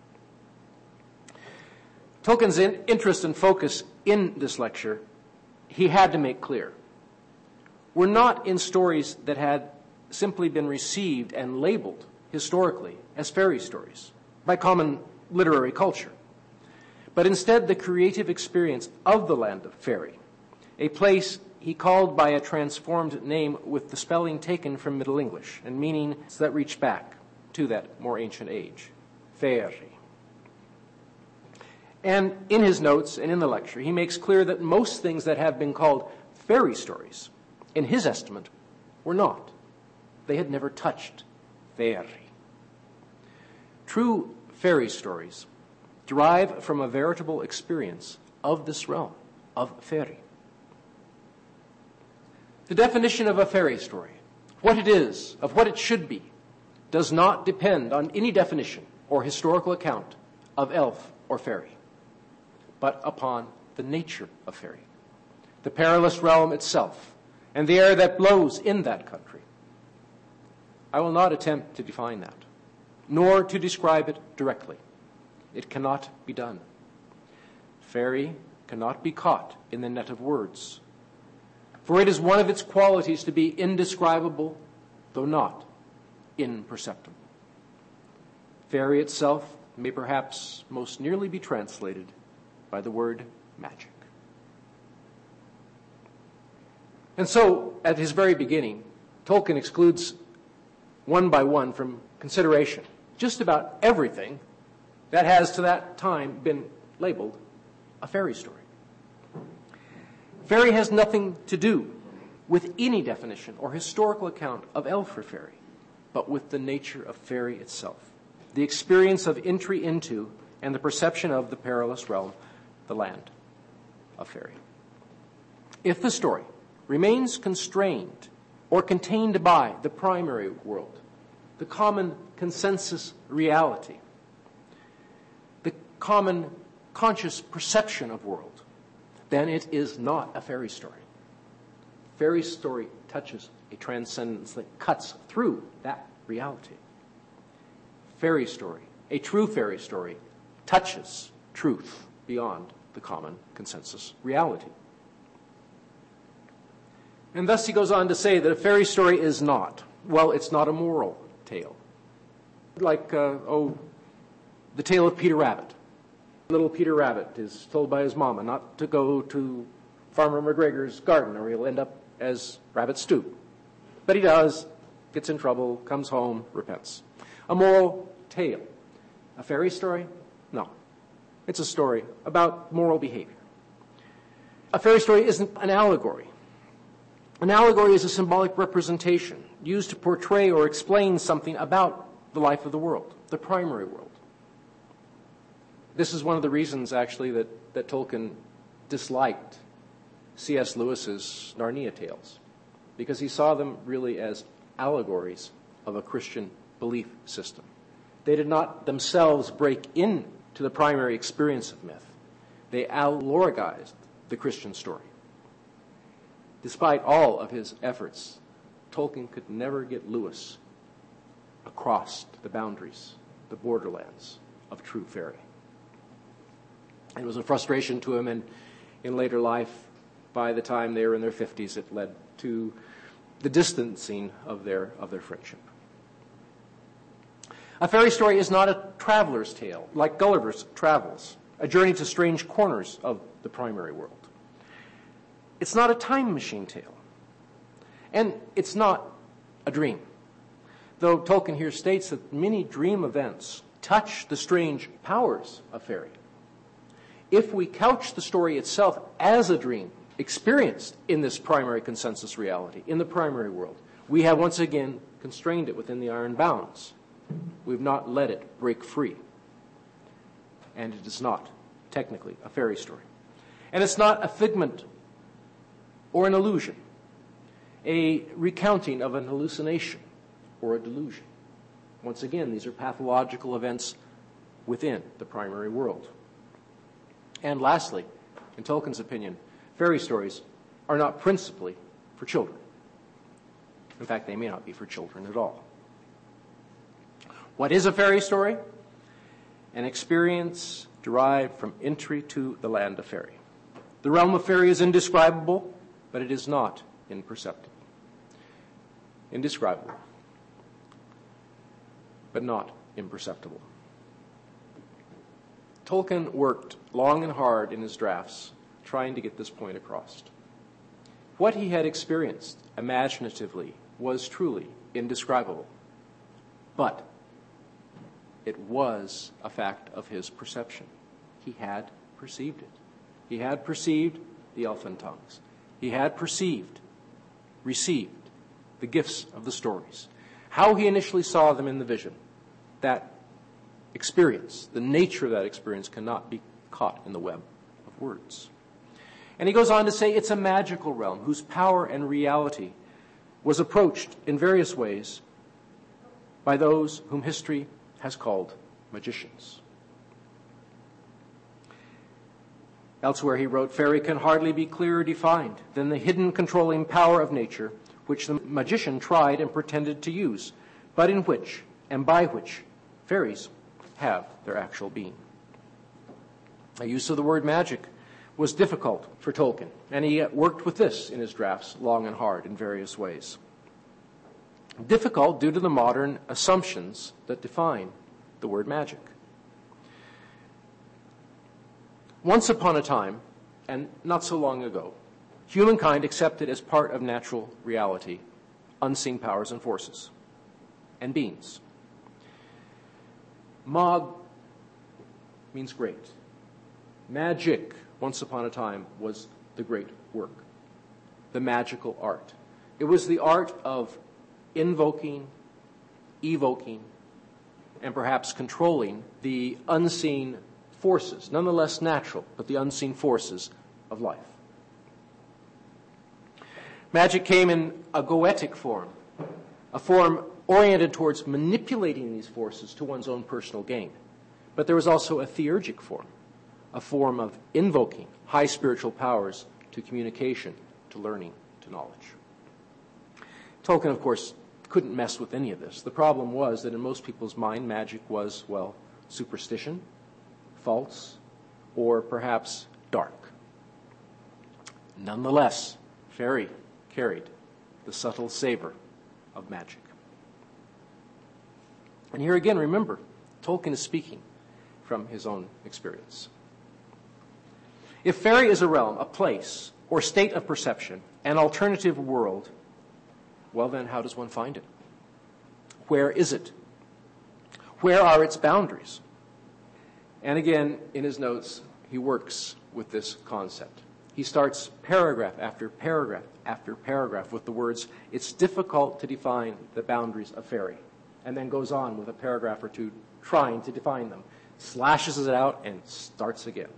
Tolkien's in, interest and focus in this lecture, he had to make clear, were not in stories that had simply been received and labeled historically as fairy stories by common literary culture, but instead the creative experience of the land of fairy, a place he called by a transformed name with the spelling taken from Middle English and meaning that reached back to that more ancient age, fairy. And in his notes and in the lecture, he makes clear that most things that have been called fairy stories, in his estimate, were not. They had never touched fairy. True fairy stories derive from a veritable experience of this realm, of fairy. The definition of a fairy story, what it is, of what it should be, does not depend on any definition or historical account of elf or fairy, but upon the nature of fairy, the perilous realm itself, and the air that blows in that country. I will not attempt to define that, nor to describe it directly. It cannot be done. Fairy cannot be caught in the net of words, for it is one of its qualities to be indescribable, though not imperceptible. Fairy itself may perhaps most nearly be translated by the word magic. And so, at his very beginning, Tolkien excludes one by one from consideration just about everything that has to that time been labeled a fairy story. Fairy has nothing to do with any definition or historical account of elf or fairy, but with the nature of fairy itself, the experience of entry into and the perception of the perilous realm, the land of fairy. If the story remains constrained or contained by the primary world, the common consensus reality, the common conscious perception of world, then it is not a fairy story. Fairy story touches a transcendence that cuts through that reality. Fairy story, a true fairy story, touches truth beyond the common consensus reality. And thus he goes on to say that a fairy story is not, well, it's not a moral tale. Like, uh, oh, the tale of Peter Rabbit. Little Peter Rabbit is told by his mama not to go to Farmer McGregor's garden or he'll end up as Rabbit Stew. But he does, gets in trouble, comes home, repents. A moral tale. A fairy story? No. It's a story about moral behavior. A fairy story isn't an allegory. An allegory is a symbolic representation used to portray or explain something about the life of the world, the primary world. This is one of the reasons, actually, that, that Tolkien disliked C S Lewis's Narnia tales, because he saw them really as allegories of a Christian belief system. They did not themselves break into the primary experience of myth. They allegoricized the Christian story. Despite all of his efforts, Tolkien could never get Lewis across the boundaries, the borderlands of true fairy. It was a frustration to him, and in later life, by the time they were in their fifties, it led to the distancing of their, of their friendship. A fairy story is not a traveler's tale, like Gulliver's Travels, a journey to strange corners of the primary world. It's not a time machine tale. And it's not a dream. Though Tolkien here states that many dream events touch the strange powers of fairy. If we couch the story itself as a dream, experienced in this primary consensus reality, in the primary world, we have once again constrained it within the iron bounds. We've not let it break free. And it is not, technically, a fairy story. And it's not a figment or an illusion, a recounting of an hallucination or a delusion. Once again, these are pathological events within the primary world. And lastly, in Tolkien's opinion, fairy stories are not principally for children. In fact, they may not be for children at all. What is a fairy story? An experience derived from entry to the land of fairy. The realm of fairy is indescribable, but it is not imperceptible. Indescribable, but not imperceptible. Tolkien worked long and hard in his drafts trying to get this point across. What he had experienced imaginatively was truly indescribable, but it was a fact of his perception. He had perceived it. He had perceived the elfin tongues. He had perceived, received the gifts of the stories. How he initially saw them in the vision, that experience, the nature of that experience cannot be caught in the web of words. And he goes on to say it's a magical realm whose power and reality was approached in various ways by those whom history has called magicians. Elsewhere he wrote, "Fairy can hardly be clearer defined than the hidden controlling power of nature which the magician tried and pretended to use, but in which and by which fairies have their actual being." A use of the word magic was difficult for Tolkien, and he worked with this in his drafts long and hard in various ways. Difficult due to the modern assumptions that define the word magic. Once upon a time, and not so long ago, humankind accepted as part of natural reality unseen powers and forces and beings. Mag means great. Magic, once upon a time, was the great work, the magical art. It was the art of invoking, evoking, and perhaps controlling the unseen forces, nonetheless natural, but the unseen forces of life. Magic came in a goetic form, a form oriented towards manipulating these forces to one's own personal gain. But there was also a theurgic form, a form of invoking high spiritual powers to communication, to learning, to knowledge. Tolkien, of course, couldn't mess with any of this. The problem was that in most people's mind, magic was, well, superstition, false, or perhaps dark. Nonetheless, fairy carried the subtle savor of magic. And here again, remember, Tolkien is speaking from his own experience. If fairy is a realm, a place, or state of perception, an alternative world, well then, how does one find it? Where is it? Where are its boundaries? And again, in his notes, he works with this concept. He starts paragraph after paragraph after paragraph with the words, "It's difficult to define the boundaries of fairy," and then goes on with a paragraph or two trying to define them, slashes it out, and starts again.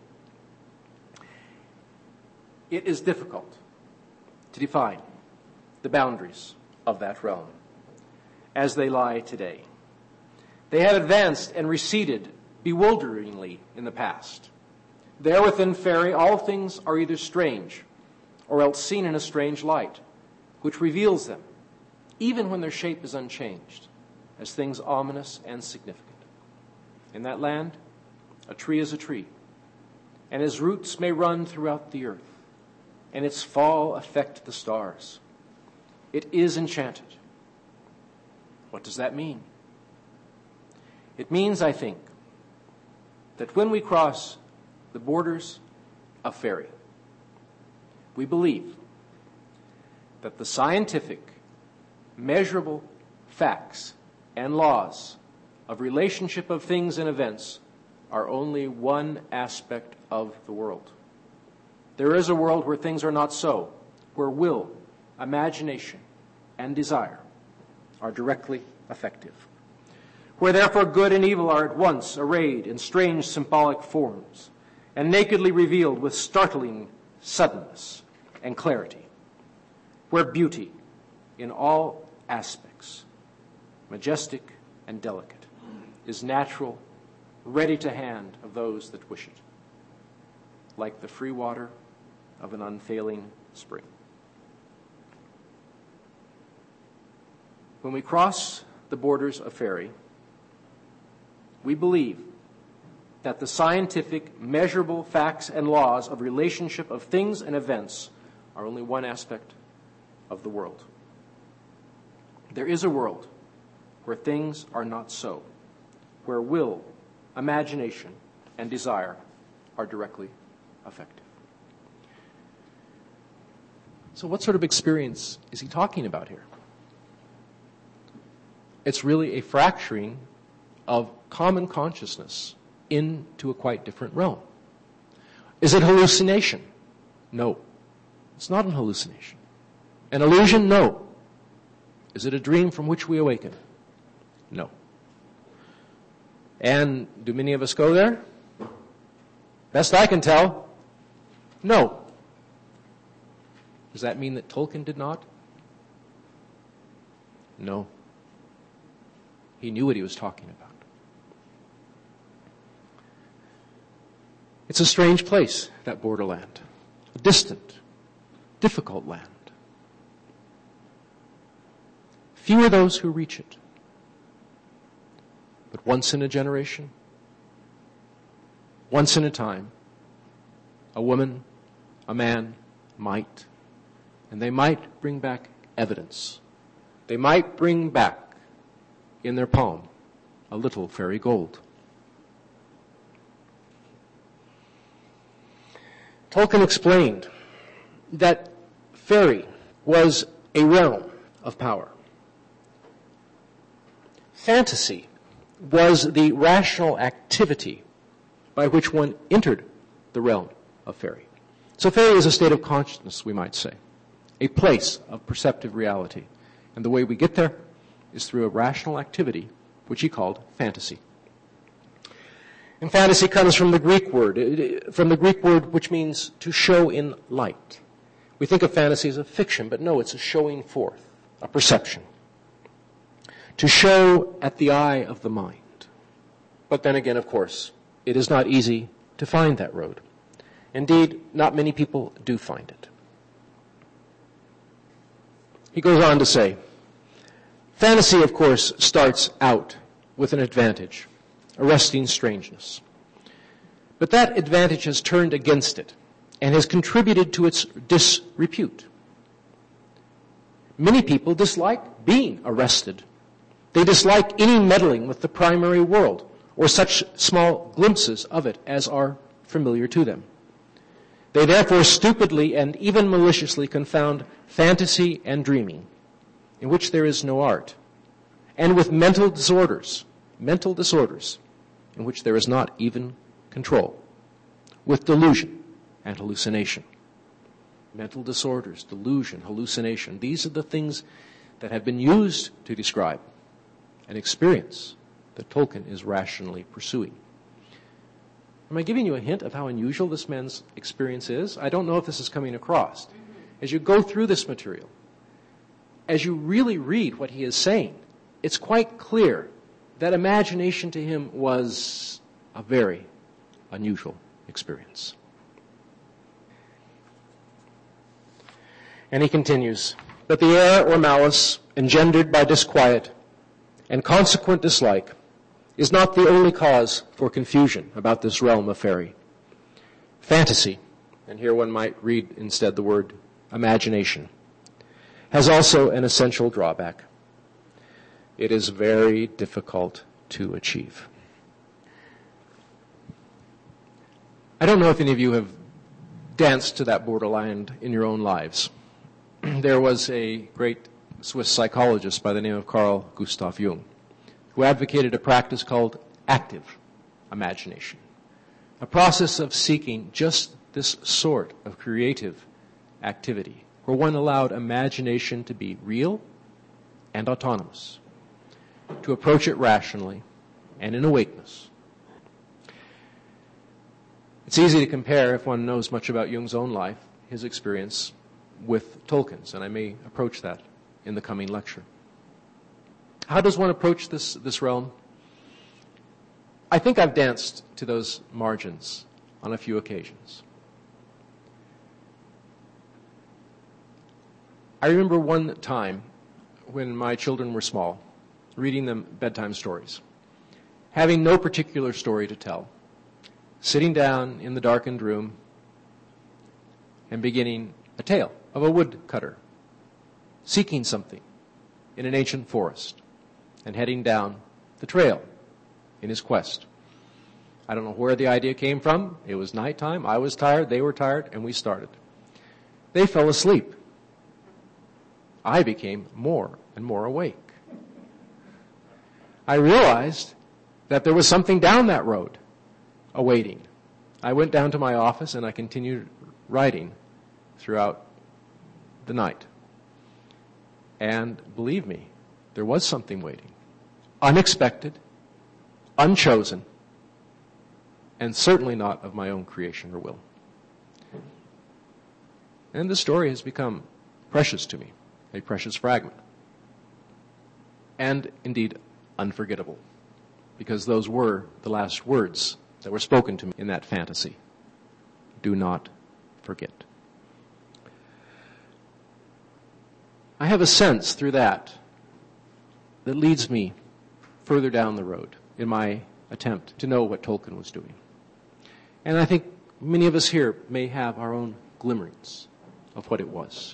It is difficult to define the boundaries of that realm as they lie today. They have advanced and receded bewilderingly in the past. There within fairy, all things are either strange or else seen in a strange light, which reveals them, even when their shape is unchanged, as things ominous and significant. In that land, a tree is a tree, and its roots may run throughout the earth, and its fall affect the stars. It is enchanted. What does that mean? It means, I think, that when we cross the borders of fairy, we believe that the scientific, measurable facts and laws of relationship of things and events are only one aspect of the world. There is a world where things are not so, where will, imagination, and desire are directly effective, where therefore good and evil are at once arrayed in strange symbolic forms and nakedly revealed with startling suddenness and clarity, where beauty in all aspects, majestic and delicate, is natural, ready to hand of those that wish it, like the free water of an unfailing spring. When we cross the borders of fairy, we believe that the scientific, measurable facts and laws of relationship of things and events are only one aspect of the world. There is a world where things are not so, where will, imagination, and desire are directly effective. So what sort of experience is he talking about here? It's really a fracturing of common consciousness into a quite different realm. Is it hallucination? No. It's not an hallucination. An illusion? No. Is it a dream from which we awaken? No. And do many of us go there? Best I can tell, no. Does that mean that Tolkien did not? No. He knew what he was talking about. It's a strange place, that borderland, a distant, difficult land. Few are those who reach it. But once in a generation, once in a time, a woman, a man might, and they might bring back evidence. They might bring back in their palm a little fairy gold. Tolkien explained that fairy was a realm of power. Fantasy was the rational activity by which one entered the realm of fairy. So fairy is a state of consciousness, we might say, a place of perceptive reality. And the way we get there is through a rational activity, which he called fantasy. And fantasy comes from the Greek word, from the Greek word which means to show in light. We think of fantasy as a fiction, but no, it's a showing forth, a perception. To show at the eye of the mind. But then again, of course, it is not easy to find that road. Indeed, not many people do find it. He goes on to say, fantasy, of course, starts out with an advantage, arresting strangeness. But that advantage has turned against it and has contributed to its disrepute. Many people dislike being arrested. They dislike any meddling with the primary world or such small glimpses of it as are familiar to them. They therefore stupidly and even maliciously confound fantasy and dreaming, in which there is no art, and with mental disorders, mental disorders, in which there is not even control, with delusion and hallucination. Mental disorders, delusion, hallucination, these are the things that have been used to describe an experience that Tolkien is rationally pursuing. Am I giving you a hint of how unusual this man's experience is? I don't know if this is coming across. As you go through this material, as you really read what he is saying, it's quite clear that imagination to him was a very unusual experience. And he continues, but the error or malice engendered by disquiet and consequent dislike is not the only cause for confusion about this realm of fairy. Fantasy, and here one might read instead the word imagination, has also an essential drawback. It is very difficult to achieve. I don't know if any of you have danced to that borderland in your own lives. There was a great Swiss psychologist by the name of Carl Gustav Jung, who advocated a practice called active imagination, a process of seeking just this sort of creative activity, where one allowed imagination to be real and autonomous, to approach it rationally and in awakeness. It's easy to compare, if one knows much about Jung's own life, his experience with Tolkien's, and I may approach that in the coming lecture. How does one approach this, this realm? I think I've danced to those margins on a few occasions. I remember one time when my children were small, reading them bedtime stories, having no particular story to tell, sitting down in the darkened room and beginning a tale of a woodcutter seeking something in an ancient forest and heading down the trail in his quest. I don't know where the idea came from. It was nighttime. I was tired. They were tired, and we started. They fell asleep. I became more and more awake. I realized that there was something down that road awaiting. I went down to my office and I continued writing throughout the night. And believe me, there was something waiting. Unexpected, unchosen, and certainly not of my own creation or will. And the story has become precious to me, a precious fragment. And indeed, unforgettable, because those were the last words that were spoken to me in that fantasy do not forget. I have a sense through that that leads me further down the road in my attempt to know what Tolkien was doing. And I think many of us here may have our own glimmerings of what it was.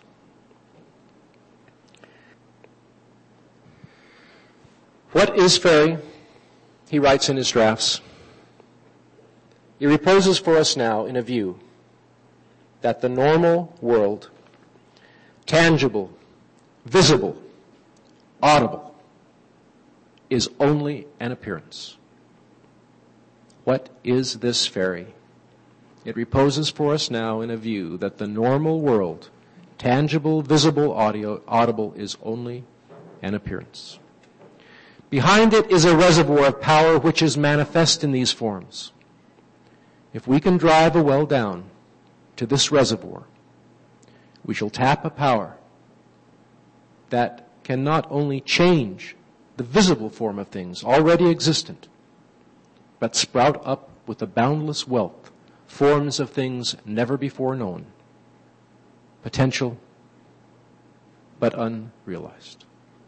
What is fairy? He writes in his drafts. It reposes for us now in a view that the normal world, tangible, visible, audible, is only an appearance. What is this fairy? It reposes for us now in a view that the normal world, tangible, visible, audio, audible, is only an appearance. Behind it is a reservoir of power which is manifest in these forms. If we can drive a well down to this reservoir, we shall tap a power that can not only change the visible form of things already existent, but sprout up with a boundless wealth forms of things never before known, potential but unrealized.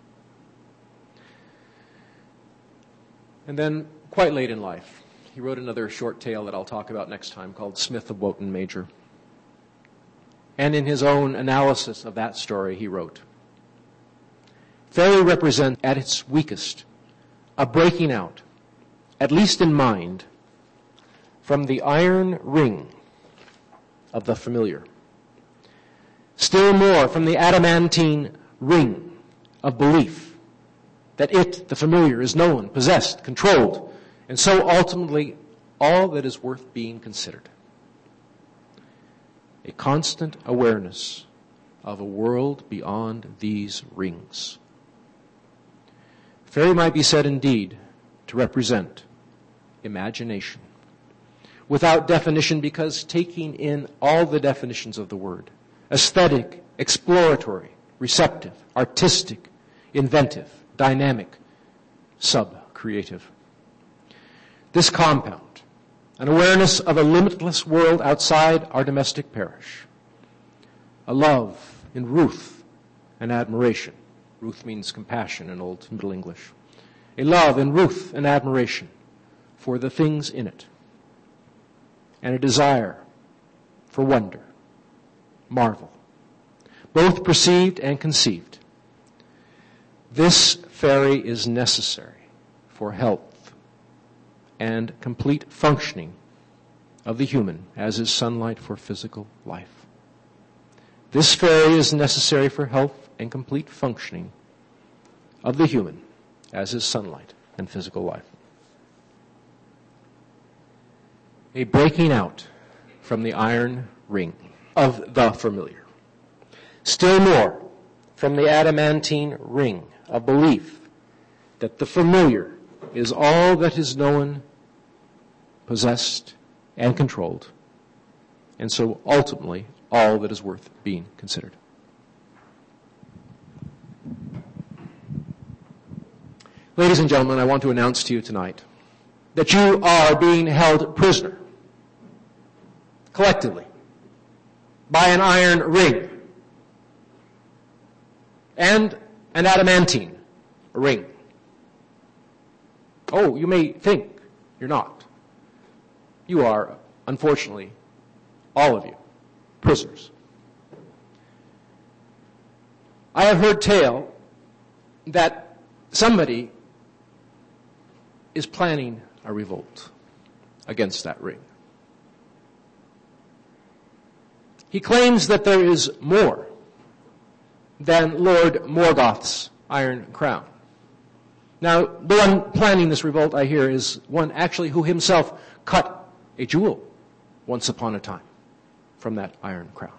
And then, quite late in life, he wrote another short tale that I'll talk about next time called Smith of Wotan Major. And in his own analysis of that story, he wrote, fairy represents at its weakest a breaking out, at least in mind, from the iron ring of the familiar. Still more from the adamantine ring of belief that it, the familiar, is known, possessed, controlled, and so ultimately all that is worth being considered. A constant awareness of a world beyond these rings. Fairy might be said indeed to represent imagination. Without definition, because taking in all the definitions of the word, aesthetic, exploratory, receptive, artistic, inventive, dynamic, sub-creative. This compound, an awareness of a limitless world outside our domestic parish, a love in ruth and admiration. Ruth means compassion in Old Middle English. A love in ruth and admiration for the things in it, and a desire for wonder, marvel, both perceived and conceived. This fairy is necessary for health and complete functioning of the human, as is sunlight for physical life. This fairy is necessary for health and complete functioning of the human, as is sunlight and physical life. A breaking out from the iron ring of the familiar. Still more from the adamantine ring of belief that the familiar is all that is known, possessed, and controlled, and so ultimately all that is worth being considered. Ladies and gentlemen, I want to announce to you tonight that you are being held prisoner, collectively, by an iron ring and an adamantine ring. Oh, you may think you're not. You are, unfortunately, all of you, prisoners. I have heard tale that somebody is planning a revolt against that ring. He claims that there is more than Lord Morgoth's iron crown. Now, the one planning this revolt, I hear, is one actually who himself cut a jewel once upon a time from that iron crown.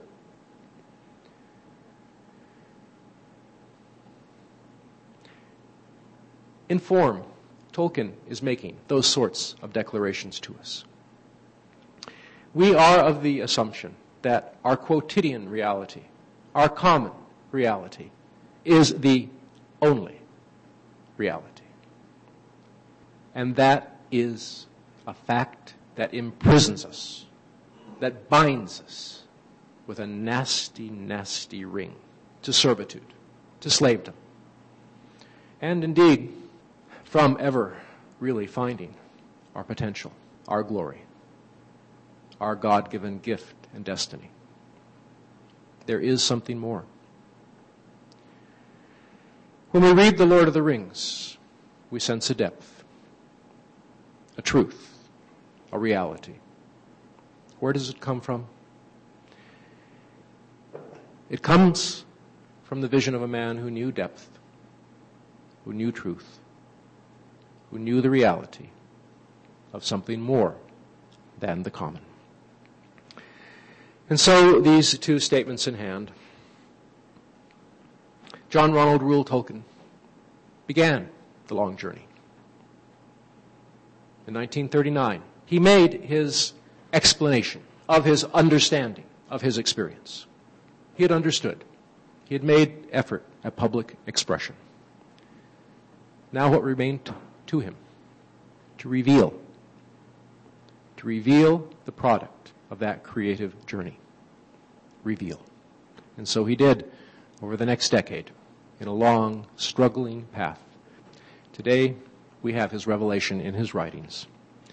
In form, Tolkien is making those sorts of declarations to us. We are of the assumption that our quotidian reality, our common reality, is the only reality. And that is a fact that imprisons us that binds us with a nasty, nasty ring to servitude, to slavedom. And indeed, from ever really finding our potential, our glory, our God-given gift and destiny. There is something more. When we read The Lord of the Rings, we sense a depth, a truth, a reality. Where does it come from? It comes from the vision of a man who knew depth, who knew truth, who knew the reality of something more than the common. And so, these two statements in hand, John Ronald Reuel Tolkien began the long journey. In nineteen thirty-nine, he made his explanation of his understanding of his experience. He had understood. He had made effort at public expression. Now what remained to him? To reveal. To reveal the product of that creative journey. Reveal. And so he did over the next decade in a long, struggling path. Today, we have his revelation in his writings.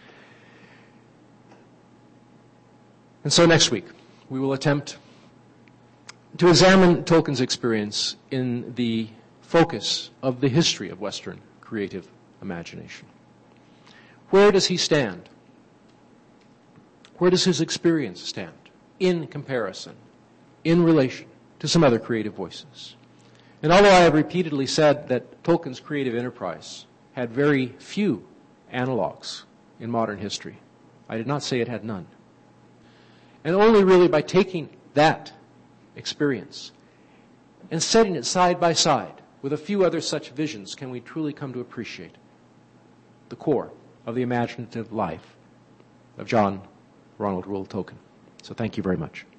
And so next week, we will attempt to examine Tolkien's experience in the focus of the history of Western creative imagination. Where does he stand? Where does his experience stand in comparison, in relation to some other creative voices? And although I have repeatedly said that Tolkien's creative enterprise had very few analogs in modern history, I did not say it had none. And only really by taking that experience and setting it side by side with a few other such visions can we truly come to appreciate the core of the imaginative life of John Ronald Reuel Tolkien. So thank you very much.